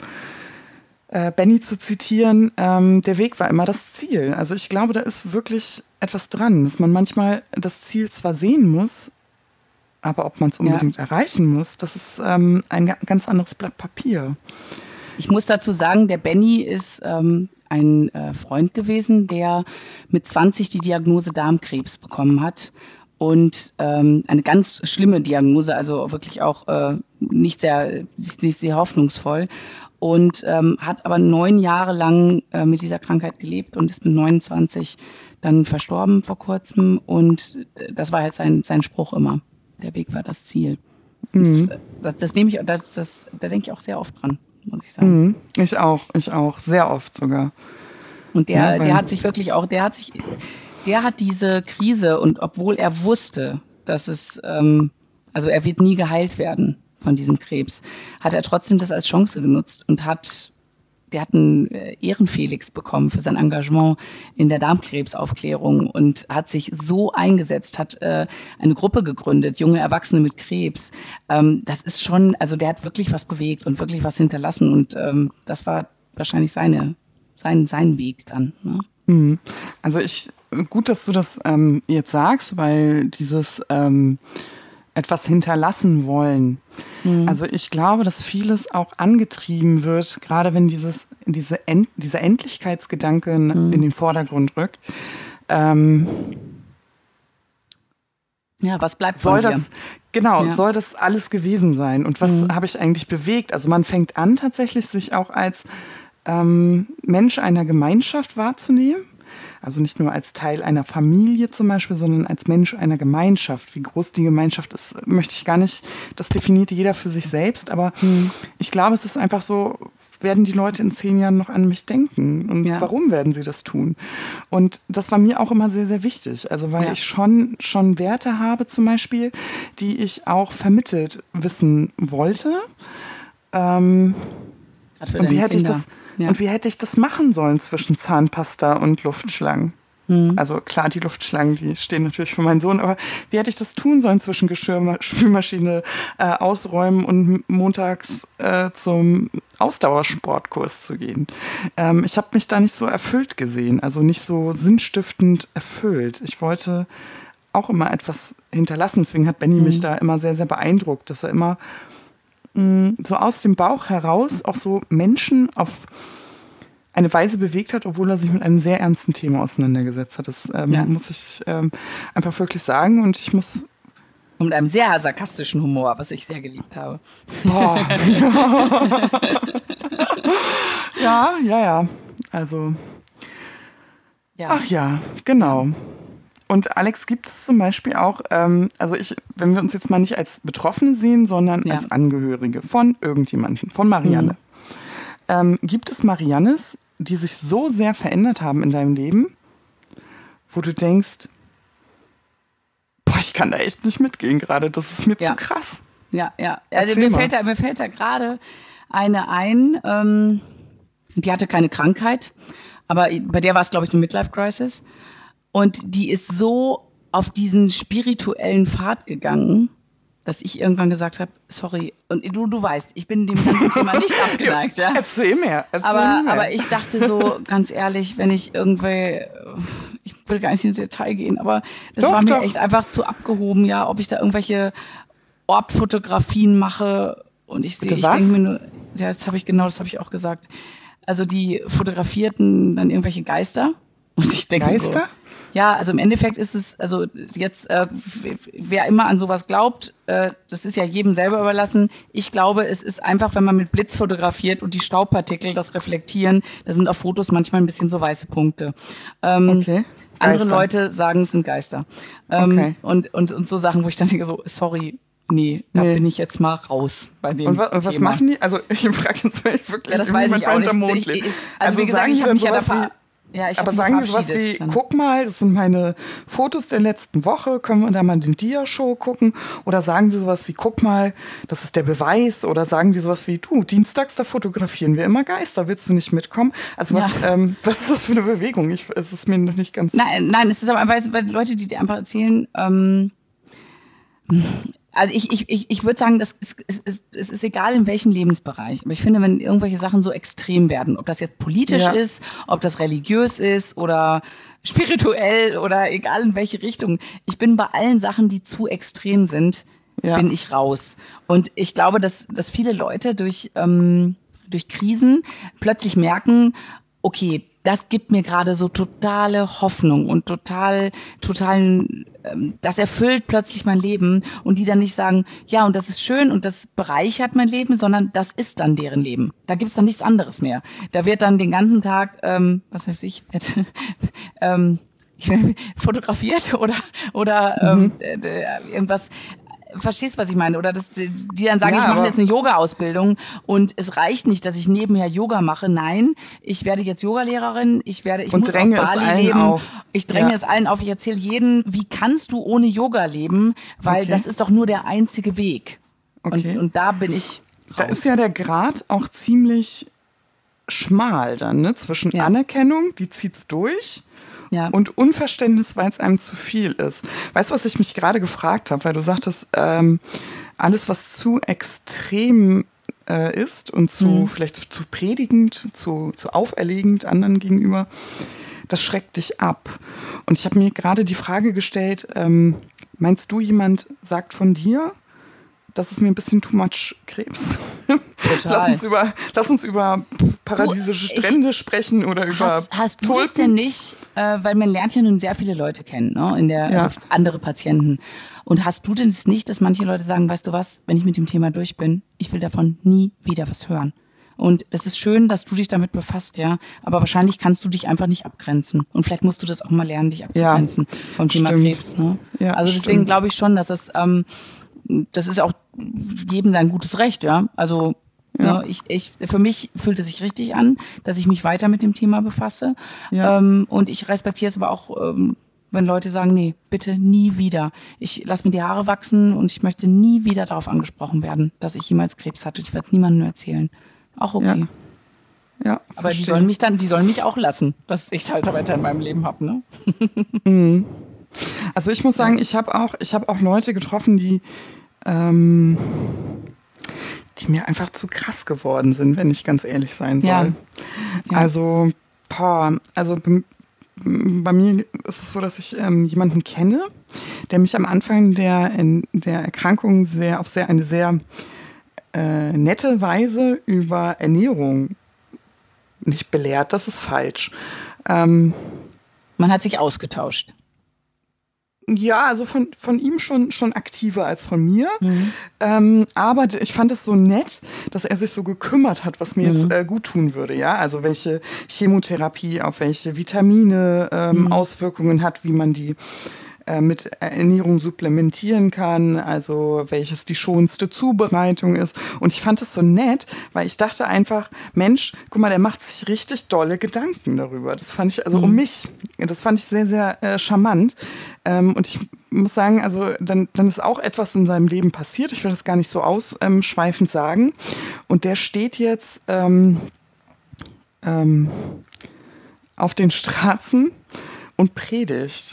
Äh, Benny zu zitieren, ähm, der Weg war immer das Ziel. Also ich glaube, da ist wirklich etwas dran, dass man manchmal das Ziel zwar sehen muss, aber ob man es unbedingt ja. erreichen muss, das ist ähm, ein ganz anderes Blatt Papier. Ich muss dazu sagen, der Benny ist ähm, ein äh, Freund gewesen, der mit zwanzig die Diagnose Darmkrebs bekommen hat. Und ähm, eine ganz schlimme Diagnose, also wirklich auch äh, nicht sehr, nicht sehr hoffnungsvoll. Und ähm, hat aber neun Jahre lang äh, mit dieser Krankheit gelebt und ist mit neunundzwanzig dann verstorben vor kurzem. Und das war halt sein, sein Spruch immer. Der Weg war das Ziel. Mhm. Das, das, das nehme ich, das, das, da denke ich auch sehr oft dran, muss ich sagen. Mhm. Ich auch, ich auch, sehr oft sogar. Und der, ja, der hat sich wirklich auch, der hat sich, der hat diese Krise und obwohl er wusste, dass es, ähm, also er wird nie geheilt werden von diesem Krebs, hat er trotzdem das als Chance genutzt und hat, der hat einen Ehrenfelix bekommen für sein Engagement in der Darmkrebsaufklärung und hat sich so eingesetzt, hat äh, eine Gruppe gegründet, junge Erwachsene mit Krebs. Ähm, das ist schon, also der hat wirklich was bewegt und wirklich was hinterlassen und ähm, das war wahrscheinlich seine, sein, sein Weg dann. Ne? Mhm. Also ich, gut, dass du das ähm, jetzt sagst, weil dieses ähm, etwas hinterlassen wollen. Mhm. Also ich glaube, dass vieles auch angetrieben wird, gerade wenn dieses, diese End, dieser Endlichkeitsgedanke mhm. in den Vordergrund rückt. Ähm, ja, was bleibt soll von dir? das, genau, ja. soll das alles gewesen sein? Und was mhm. habe ich eigentlich bewegt? Also man fängt an, tatsächlich sich auch als ähm, Mensch einer Gemeinschaft wahrzunehmen. Also nicht nur als Teil einer Familie zum Beispiel, sondern als Mensch einer Gemeinschaft. Wie groß die Gemeinschaft ist, möchte ich gar nicht, das definiert jeder für sich selbst. Aber hm. ich glaube, es ist einfach so, werden die Leute in zehn Jahren noch an mich denken? Und ja. warum werden sie das tun? Und das war mir auch immer sehr, sehr wichtig. Also weil ja. ich schon, schon Werte habe zum Beispiel, die ich auch vermittelt wissen wollte. Ähm, und wie hätte Kinder. ich das... Ja. Und wie hätte ich das machen sollen zwischen Zahnpasta und Luftschlangen? Mhm. Also klar, die Luftschlangen, die stehen natürlich für meinen Sohn, aber wie hätte ich das tun sollen zwischen Geschirrspülmaschine äh, ausräumen und montags äh, zum Ausdauersportkurs zu gehen? Ähm, ich habe mich da nicht so erfüllt gesehen, also nicht so sinnstiftend erfüllt. Ich wollte auch immer etwas hinterlassen, deswegen hat Benny mhm. mich da immer sehr, sehr beeindruckt, dass er immer so aus dem Bauch heraus auch so Menschen auf eine Weise bewegt hat, obwohl er sich mit einem sehr ernsten Thema auseinandergesetzt hat. Das ähm, ja. muss ich ähm, einfach wirklich sagen. Und ich muss... Und mit einem sehr sarkastischen Humor, was ich sehr geliebt habe. Boah. ja, ja, ja. Also... Ja. Ach ja, genau. Und Alex, gibt es zum Beispiel auch, ähm, also ich, wenn wir uns jetzt mal nicht als Betroffene sehen, sondern ja. als Angehörige von irgendjemandem, von Marianne. Mhm. Ähm, gibt es Mariannes, die sich so sehr verändert haben in deinem Leben, wo du denkst, boah, ich kann da echt nicht mitgehen gerade, das ist mir ja. zu krass. Ja, ja. Also mir, fällt da, mir fällt da gerade eine ein, ähm, die hatte keine Krankheit, aber bei der war es, glaube ich, eine Midlife-Crisis. Und die ist so auf diesen spirituellen Pfad gegangen, dass ich irgendwann gesagt habe, sorry, und du, du weißt, ich bin dem ganzen Thema nicht abgeneigt. Ja? Erzähl mir, erzähl aber, mir. Aber ich dachte so, ganz ehrlich, wenn ich irgendwie, ich will gar nicht ins Detail gehen, aber das doch, war mir doch. echt einfach zu abgehoben, ja, ob ich da irgendwelche Orbfotografien mache und ich sehe, ich denke mir nur, ja, das habe ich genau, das habe ich auch gesagt. Also die fotografierten dann irgendwelche Geister und ich denke Geister? So, ja, also im Endeffekt ist es, also jetzt, äh, wer immer an sowas glaubt, äh, das ist ja jedem selber überlassen. Ich glaube, es ist einfach, wenn man mit Blitz fotografiert und die Staubpartikel das reflektieren, da sind auf Fotos manchmal ein bisschen so weiße Punkte. Ähm, okay. Andere Leute sagen, es sind Geister. Ähm, okay. und, und, und so Sachen, wo ich dann denke, so, sorry, nee, da nee. bin ich jetzt mal raus bei dem Und, wa- und was Thema. machen die? Also ich frage jetzt wirklich, ja, das weiß ich auch nicht. Ich, ich, also, also wie gesagt, ich habe mich ja da Ja, ich aber sagen Sie sowas wie, dann. guck mal, das sind meine Fotos der letzten Woche, können wir da mal den Dia-Show gucken? Oder sagen Sie sowas wie, guck mal, das ist der Beweis? Oder sagen die sowas wie, du, dienstags, da fotografieren wir immer Geister, willst du nicht mitkommen? Also was, ja. ähm, was ist das für eine Bewegung? Ich, es ist mir noch nicht ganz... Nein, nein, es ist aber einfach, weil Leute, die dir einfach erzählen, ähm, also ich, ich, ich, ich würde sagen, das ist, es, ist, es ist egal in welchem Lebensbereich. Aber ich finde, wenn irgendwelche Sachen so extrem werden, ob das jetzt politisch ja. ist, ob das religiös ist oder spirituell oder egal in welche Richtung. Ich bin bei allen Sachen, die zu extrem sind, ja. bin ich raus. Und ich glaube, dass, dass viele Leute durch, ähm, durch Krisen plötzlich merken, okay, das gibt mir gerade so totale Hoffnung und total, totalen, ähm, das erfüllt plötzlich mein Leben und die dann nicht sagen, ja, und das ist schön und das bereichert mein Leben, sondern das ist dann deren Leben. Da gibt's dann nichts anderes mehr. Da wird dann den ganzen Tag, ähm, was weiß ich, wird, ähm, fotografiert oder, oder mhm. ähm, äh, irgendwas. Verstehst du, was ich meine? Oder das, die dann sagen, ja, ich mache jetzt eine Yoga-Ausbildung und es reicht nicht, dass ich nebenher Yoga mache. Nein, ich werde jetzt Yogalehrerin, ich werde, ich und muss dränge auf Bali es allen leben. Auf. Ich dränge ja. es allen auf. Ich erzähle jedem, wie kannst du ohne Yoga leben? Weil okay. das ist doch nur der einzige Weg. Okay. Und, und da bin ich raus. Da ist ja der Grad auch ziemlich schmal dann, ne? Zwischen ja. Anerkennung, die zieht's durch. Ja. Und Unverständnis, weil es einem zu viel ist. Weißt du, was ich mich gerade gefragt habe? Weil du sagtest, ähm, alles, was zu extrem äh, ist und zu mhm. vielleicht zu, zu predigend, zu, zu auferlegend anderen gegenüber, das schreckt dich ab. Und ich habe mir gerade die Frage gestellt, ähm, meinst du, jemand sagt von dir, das ist mir ein bisschen too much Krebs? Total. Lass uns über, lass uns über paradiesische du, Strände sprechen oder über Hast, hast du das denn nicht, äh, weil man lernt ja nun sehr viele Leute kennen, ne? In der, ja. also andere Patienten. Und hast du denn es nicht, dass manche Leute sagen, weißt du was, wenn ich mit dem Thema durch bin, ich will davon nie wieder was hören. Und das ist schön, dass du dich damit befasst, ja. Aber wahrscheinlich kannst du dich einfach nicht abgrenzen. Und vielleicht musst du das auch mal lernen, dich abzugrenzen ja, vom Thema stimmt. Krebs. Ne? Ja, also deswegen glaube ich schon, dass es, ähm, das ist auch jedem sein gutes Recht, ja. Also ja. ne, ich, ich, für mich fühlt es sich richtig an, dass ich mich weiter mit dem Thema befasse. Ja. Ähm, und ich respektiere es aber auch, ähm, wenn Leute sagen, nee, bitte nie wieder. Ich lasse mir die Haare wachsen und ich möchte nie wieder darauf angesprochen werden, dass ich jemals Krebs hatte. Ich werde es niemandem erzählen. Auch okay. Ja, ja, aber die sollen mich dann, die sollen mich auch lassen, dass ich es halt weiter in meinem Leben habe, ne? Mhm. Also ich muss sagen, ich habe auch, ich habe auch Leute getroffen, die, ähm, die mir einfach zu krass geworden sind, wenn ich ganz ehrlich sein soll. Ja. Ja. Also, boah, also bei, bei mir ist es so, dass ich ähm, jemanden kenne, der mich am Anfang der, in, der Erkrankung sehr auf sehr eine sehr Äh, nette Weise über Ernährung nicht belehrt, das ist falsch. Ähm, Man hat sich ausgetauscht. Ja, also von, von ihm schon, schon aktiver als von mir. Mhm. Ähm, aber ich fand es so nett, dass er sich so gekümmert hat, was mir mhm. jetzt äh, gut tun würde. Ja, also welche Chemotherapie auf welche Vitamine ähm, mhm. Auswirkungen hat, wie man die mit Ernährung supplementieren kann, also welches die schonendste Zubereitung ist. Und ich fand das so nett, weil ich dachte einfach, Mensch, guck mal, der macht sich richtig dolle Gedanken darüber. Das fand ich, also mhm. um mich, das fand ich sehr, sehr äh, charmant. Ähm, und ich muss sagen, also dann, dann ist auch etwas in seinem Leben passiert. Ich will das gar nicht so ausschweifend sagen. Und der steht jetzt ähm, ähm, auf den Straßen und predigt.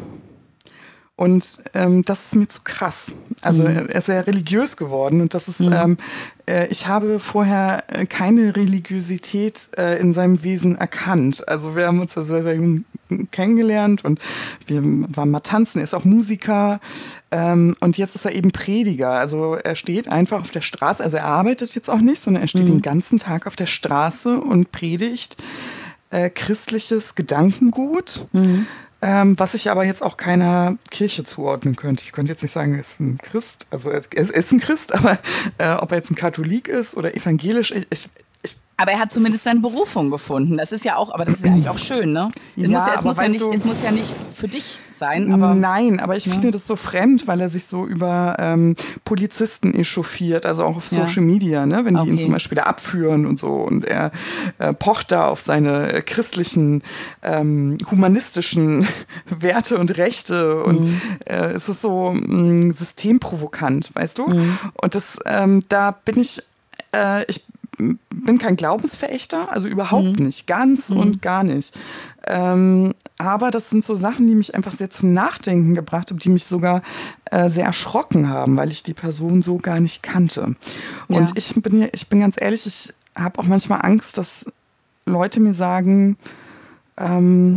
Und ähm, das ist mir zu krass. Also mhm. er ist sehr religiös geworden und das ist, mhm. ähm, äh, ich habe vorher keine Religiosität äh, in seinem Wesen erkannt. Also wir haben uns da sehr, sehr jung kennengelernt und wir waren mal tanzen, er ist auch Musiker ähm, und jetzt ist er eben Prediger. Also er steht einfach auf der Straße, also er arbeitet jetzt auch nicht, sondern er steht mhm. den ganzen Tag auf der Straße und predigt äh, christliches Gedankengut. Mhm. Ähm, was ich aber jetzt auch keiner Kirche zuordnen könnte. Ich könnte jetzt nicht sagen, er ist ein Christ, also er ist ein Christ, aber äh, ob er jetzt ein Katholik ist oder evangelisch, ich, ich Aber er hat zumindest seine Berufung gefunden. Das ist ja auch, aber das ist ja eigentlich auch schön, ne? Es, ja, muss, ja, es, muss, ja nicht, es muss ja nicht für dich sein. Aber nein, aber ich ja. finde das so fremd, weil er sich so über ähm, Polizisten echauffiert, also auch auf Social ja. Media, ne? Wenn die okay. ihn zum Beispiel da abführen und so. Und er äh, pocht da auf seine äh, christlichen, ähm, humanistischen Werte und Rechte. Und mhm. äh, es ist so mh, systemprovokant, weißt du? Mhm. Und das, ähm, da bin ich, äh, ich bin kein Glaubensverächter, also überhaupt mhm. nicht, ganz mhm. und gar nicht. Ähm, aber das sind so Sachen, die mich einfach sehr zum Nachdenken gebracht haben, die mich sogar äh, sehr erschrocken haben, weil ich die Person so gar nicht kannte. Und ja. ich bin, ich bin ganz ehrlich, ich habe auch manchmal Angst, dass Leute mir sagen, ähm,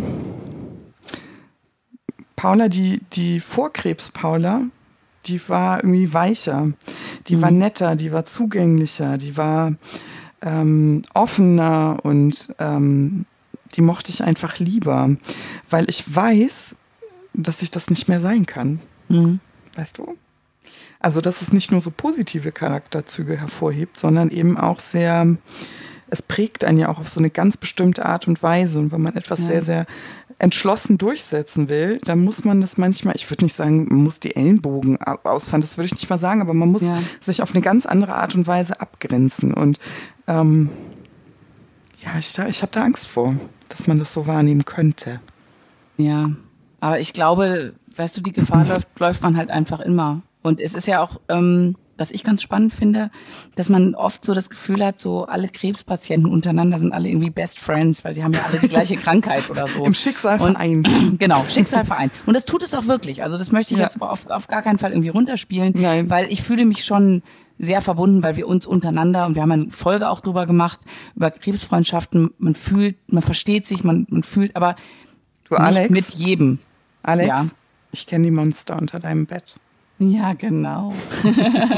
Paula, die, die Vorkrebs-Paula, die war irgendwie weicher, die mhm. war netter, die war zugänglicher, die war ähm, offener und ähm, die mochte ich einfach lieber, weil ich weiß, dass ich das nicht mehr sein kann. Mhm. Weißt du? Also, dass es nicht nur so positive Charakterzüge hervorhebt, sondern eben auch sehr, es prägt einen ja auch auf so eine ganz bestimmte Art und Weise. Und wenn man etwas ja. sehr, sehr entschlossen durchsetzen will, dann muss man das manchmal, ich würde nicht sagen, man muss die Ellenbogen ausfahren, das würde ich nicht mal sagen, aber man muss ja. sich auf eine ganz andere Art und Weise abgrenzen. Und ähm, ja, ich, ich habe da Angst vor, dass man das so wahrnehmen könnte. Ja, aber ich glaube, weißt du, die Gefahr läuft, läuft man halt einfach immer. Und es ist ja auch, ähm, was ich ganz spannend finde, dass man oft so das Gefühl hat, so alle Krebspatienten untereinander sind alle irgendwie Best Friends, weil sie haben ja alle die gleiche Krankheit oder so. Im Schicksalverein. Und, genau, Schicksalverein. Und das tut es auch wirklich. Also das möchte ich ja. jetzt auf, auf gar keinen Fall irgendwie runterspielen, Nein. weil ich fühle mich schon sehr verbunden, weil wir uns untereinander, und wir haben eine Folge auch drüber gemacht, über Krebsfreundschaften, man fühlt, man versteht sich, man, man fühlt aber du, nicht Alex, mit jedem. Alex, ja. ich kenne die Monster unter deinem Bett. Ja, genau. ja,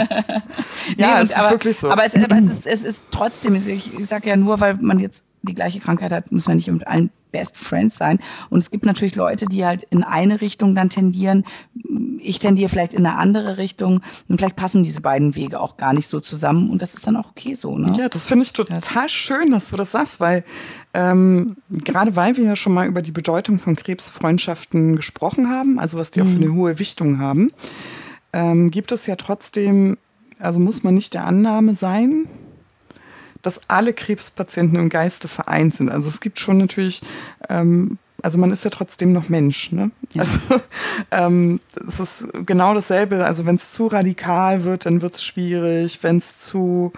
nee, es ist aber, wirklich so. Aber es, aber es, ist, es ist trotzdem, ich, ich sage ja nur, weil man jetzt die gleiche Krankheit hat, muss man nicht mit allen Best Friends sein. Und es gibt natürlich Leute, die halt in eine Richtung dann tendieren. Ich tendiere vielleicht in eine andere Richtung. Und vielleicht passen diese beiden Wege auch gar nicht so zusammen. Und das ist dann auch okay so. Ne? Ja, das finde ich total das. schön, dass du das sagst, weil ähm, gerade weil wir ja schon mal über die Bedeutung von Krebsfreundschaften gesprochen haben, also was die mhm. auch für eine hohe Wichtung haben, ähm, gibt es ja trotzdem, also muss man nicht der Annahme sein, dass alle Krebspatienten im Geiste vereint sind. Also es gibt schon natürlich, ähm, also man ist ja trotzdem noch Mensch. Ne? Ja. Also ähm, es ist genau dasselbe. Also wenn es zu radikal wird, dann wird es schwierig. Wenn es zu,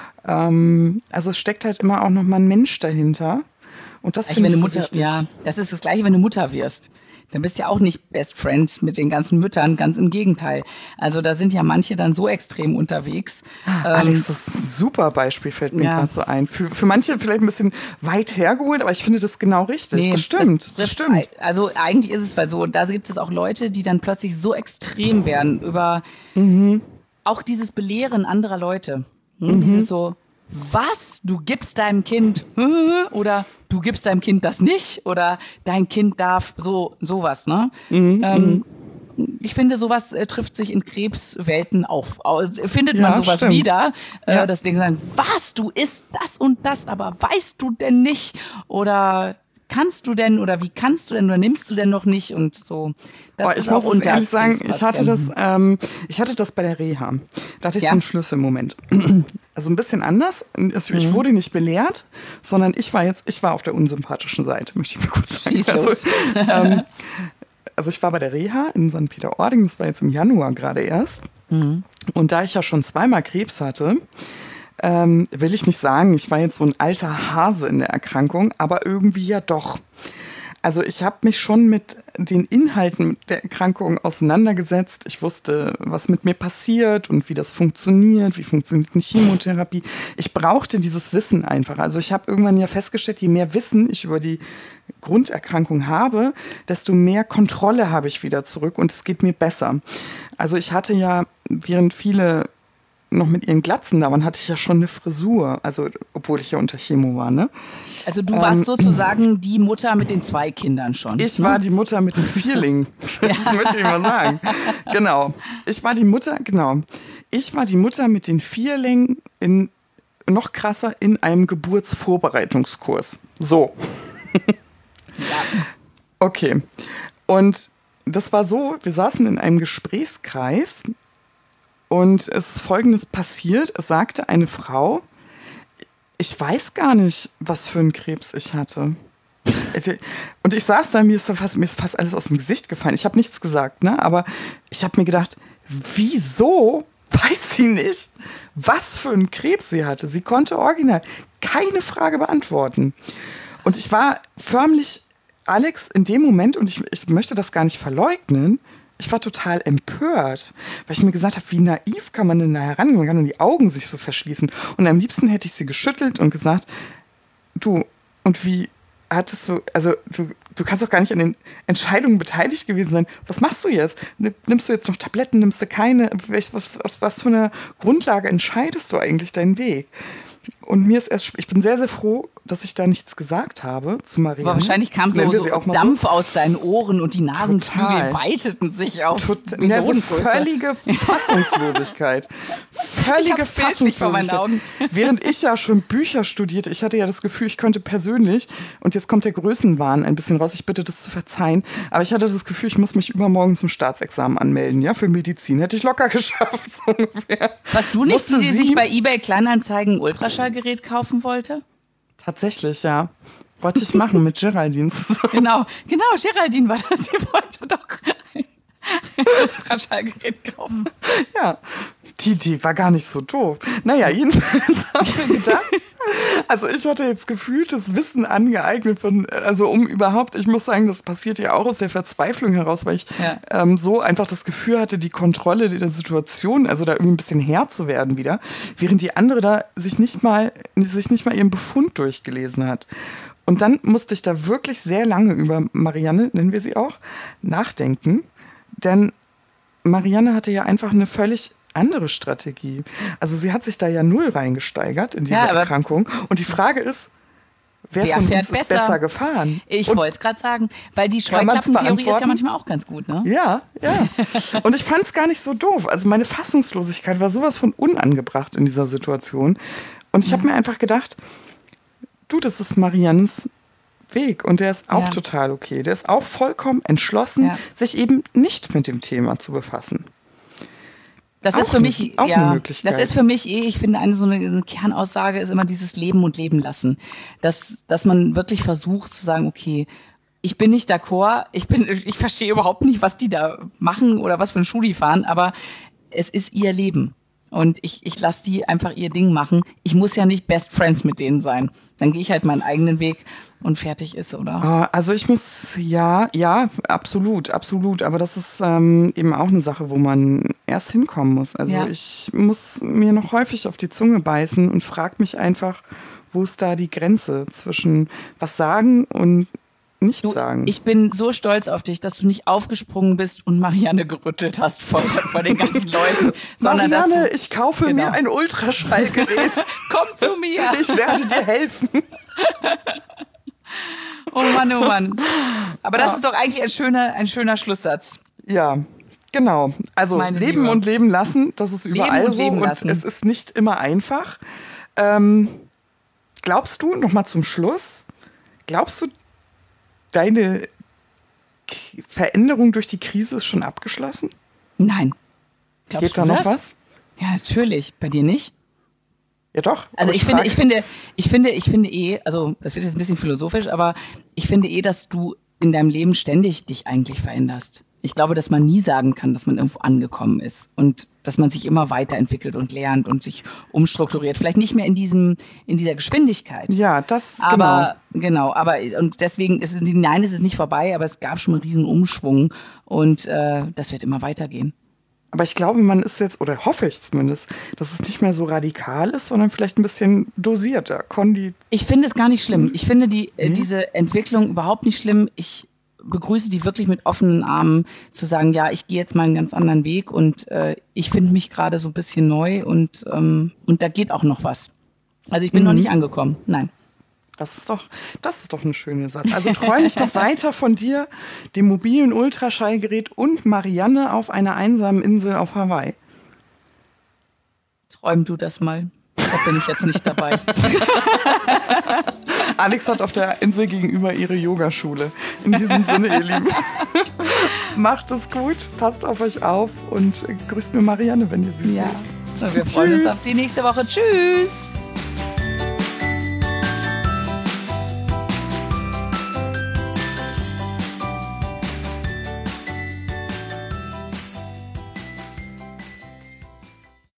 ähm, also es steckt halt immer auch noch mal ein Mensch dahinter. Und das finde ich so wichtig. Ja, das ist das Gleiche, wenn du Mutter wirst. Dann bist du ja auch nicht Best Friends mit den ganzen Müttern, ganz im Gegenteil. Also da sind ja manche dann so extrem unterwegs. Alex, das ist ein super Beispiel, fällt mir ja. gerade so ein. Für, für manche vielleicht ein bisschen weit hergeholt, aber ich finde das genau richtig. Nee, das stimmt, das, das stimmt. Also eigentlich ist es, weil so, da gibt es auch Leute, die dann plötzlich so extrem werden über mhm. auch dieses Belehren anderer Leute. Hm? Mhm. Dieses so, was? Du gibst deinem Kind oder du gibst deinem Kind das nicht oder dein Kind darf so sowas, ne? Mhm, ähm, ich finde, sowas äh, trifft sich in Krebswelten auf. Findet man ja, sowas stimmt. wieder. Äh, ja. Deswegen sagen, was? Du isst das und das, aber weißt du denn nicht? Oder kannst du denn oder wie kannst du denn oder nimmst du denn noch nicht und so. Das oh, ist ich auch muss ehrlich sagen, ich hatte das, ähm, ich hatte das bei der Reha. Da hatte ich ja. so einen Schlüsselmoment. Also ein bisschen anders. Also ich mhm. wurde nicht belehrt, sondern ich war jetzt, ich war auf der unsympathischen Seite, möchte ich mal kurz sagen. Also, ähm, also ich war bei der Reha in Sankt Peter-Ording, das war jetzt im Januar gerade erst. Mhm. Und da ich ja schon zweimal Krebs hatte, Ähm, will ich nicht sagen, ich war jetzt so ein alter Hase in der Erkrankung, aber irgendwie ja doch. Also ich habe mich schon mit den Inhalten der Erkrankung auseinandergesetzt. Ich wusste, was mit mir passiert und wie das funktioniert, wie funktioniert eine Chemotherapie. Ich brauchte dieses Wissen einfach. Also ich habe irgendwann ja festgestellt, je mehr Wissen ich über die Grunderkrankung habe, desto mehr Kontrolle habe ich wieder zurück und es geht mir besser. Also ich hatte ja, während viele noch mit ihren Glatzen da waren, hatte ich ja schon eine Frisur, also obwohl ich ja unter Chemo war, ne? Also du warst ähm, sozusagen die Mutter mit den zwei Kindern schon. Ich ne? war die Mutter mit den Vierlingen, das ja. möchte ich mal sagen. Genau, ich war die Mutter, genau, ich war die Mutter mit den Vierlingen in, noch krasser, in einem Geburtsvorbereitungskurs. So. Ja. Okay, und das war so, wir saßen in einem Gesprächskreis. Und es ist Folgendes passiert. Es sagte eine Frau, ich weiß gar nicht, was für einen Krebs ich hatte. Und ich saß da, mir ist, fast, mir ist fast alles aus dem Gesicht gefallen. Ich habe nichts gesagt, ne? Aber ich habe mir gedacht, wieso weiß sie nicht, was für einen Krebs sie hatte? Sie konnte original keine Frage beantworten. Und ich war förmlich, Alex, in dem Moment, und ich, ich möchte das gar nicht verleugnen, ich war total empört, weil ich mir gesagt habe, wie naiv kann man denn da herangehen? Man kann nur die Augen sich so verschließen. Und am liebsten hätte ich sie geschüttelt und gesagt, du, und wie hattest du, also du, du kannst doch gar nicht an den Entscheidungen beteiligt gewesen sein. Was machst du jetzt? Nimmst du jetzt noch Tabletten, nimmst du keine? Was, was, was für eine Grundlage entscheidest du eigentlich deinen Weg? Und mir ist erst, ich bin sehr, sehr froh, dass ich da nichts gesagt habe zu Marianne. Aber wahrscheinlich kam so, so Dampf so. aus deinen Ohren und die Nasenflügel Total. weiteten sich auf Tot, ja, so völlige Fassungslosigkeit. Völlige Fassungslosigkeit. Während ich ja schon Bücher studierte, ich hatte ja das Gefühl, ich könnte persönlich, und jetzt kommt der Größenwahn ein bisschen raus, ich bitte das zu verzeihen, aber ich hatte das Gefühl, ich muss mich übermorgen zum Staatsexamen anmelden, ja, für Medizin. Hätte ich locker geschafft, so ungefähr. Warst du nicht die, die sich bei eBay Kleinanzeigen ein Ultraschallgerät kaufen wollte? Tatsächlich, ja. Wollte ich machen mit Geraldine. Genau, genau, Geraldine war das. Sie wollte doch ein Ultraschallgerät kaufen. Ja, Die Idee war gar nicht so doof. Naja, jedenfalls haben wir gedacht, also ich hatte jetzt gefühltes Wissen angeeignet, von, also um überhaupt, ich muss sagen, das passiert ja auch aus der Verzweiflung heraus, weil ich ja. ähm, so einfach das Gefühl hatte, die Kontrolle der Situation, also da irgendwie ein bisschen Herr zu werden wieder, während die andere da sich nicht mal, sich nicht mal ihren Befund durchgelesen hat. Und dann musste ich da wirklich sehr lange über Marianne, nennen wir sie auch, nachdenken, denn Marianne hatte ja einfach eine völlig andere Strategie. Also sie hat sich da ja null reingesteigert in diese ja, Erkrankung. Und die Frage ist, wer, wer von uns ist besser, besser gefahren? Ich wollte es gerade sagen, weil die Scheuklappentheorie ist ja manchmal auch ganz gut, ne? Ja, ja. Und ich fand es gar nicht so doof. Also meine Fassungslosigkeit war sowas von unangebracht in dieser Situation. Und ich ja. habe mir einfach gedacht, du, das ist Mariannes Weg und der ist auch ja. total okay. Der ist auch vollkommen entschlossen, ja. sich eben nicht mit dem Thema zu befassen. Das auch ist für mich eine, auch ja, eine Möglichkeit. Das ist für mich eh, ich finde, eine so eine, so eine Kernaussage ist immer dieses Leben und Leben lassen. Dass, dass man wirklich versucht zu sagen, okay, ich bin nicht d'accord, ich bin, ich verstehe überhaupt nicht, was die da machen oder was für einen Schuh die fahren, aber es ist ihr Leben. Und ich, ich lasse die einfach ihr Ding machen. Ich muss ja nicht Best Friends mit denen sein. Dann gehe ich halt meinen eigenen Weg und fertig ist, oder? Also ich muss, ja, ja, absolut, absolut. Aber das ist ähm, eben auch eine Sache, wo man erst hinkommen muss. Also ja. ich muss mir noch häufig auf die Zunge beißen und frage mich einfach, wo ist da die Grenze zwischen was sagen und nichts du, sagen. Ich bin so stolz auf dich, dass du nicht aufgesprungen bist und Marianne gerüttelt hast vor, vor den ganzen Leuten. Sondern Marianne, dass du, ich kaufe genau. mir ein Ultraschallgerät. Komm zu mir. Ich werde dir helfen. Oh Mann, oh Mann. Aber das ja. ist doch eigentlich ein schöner, ein schöner Schlusssatz. Ja, genau. Also Meine leben Liebe. und leben lassen, das ist überall und so und lassen. Es ist nicht immer einfach. Ähm, glaubst du, nochmal zum Schluss, glaubst du, deine K- Veränderung durch die Krise ist schon abgeschlossen? Nein. Glaubst Geht da noch das? was? Ja, natürlich. Bei dir nicht? Ja, doch. Also ich, ich finde, ich finde, ich finde, ich finde eh, also das wird jetzt ein bisschen philosophisch, aber ich finde eh, dass du in deinem Leben ständig dich eigentlich veränderst. Ich glaube, dass man nie sagen kann, dass man irgendwo angekommen ist und dass man sich immer weiterentwickelt und lernt und sich umstrukturiert. Vielleicht nicht mehr in diesem, in dieser Geschwindigkeit. Ja, das aber genau. genau, aber und deswegen ist es nein, es ist nicht vorbei, aber es gab schon einen riesen Umschwung und äh, das wird immer weitergehen. Aber ich glaube, man ist jetzt, oder hoffe ich zumindest, dass es nicht mehr so radikal ist, sondern vielleicht ein bisschen dosierter. Kondi- ich finde es gar nicht schlimm. Ich finde die, nee? diese Entwicklung überhaupt nicht schlimm. Ich begrüße die wirklich mit offenen Armen, zu sagen, ja, ich gehe jetzt mal einen ganz anderen Weg und äh, ich finde mich gerade so ein bisschen neu und, ähm, und da geht auch noch was. Also ich bin mhm. noch nicht angekommen, nein. Das ist doch, das ist doch ein schöner Satz. Also träume ich noch weiter von dir, dem mobilen Ultraschallgerät und Marianne auf einer einsamen Insel auf Hawaii. Träum du das mal. Da bin ich jetzt nicht dabei. Alex hat auf der Insel gegenüber ihre Yogaschule. In diesem Sinne, ihr Lieben. Macht es gut, passt auf euch auf und grüßt mir Marianne, wenn ihr sie ja. seht. Und wir freuen Tschüss. uns auf die nächste Woche. Tschüss.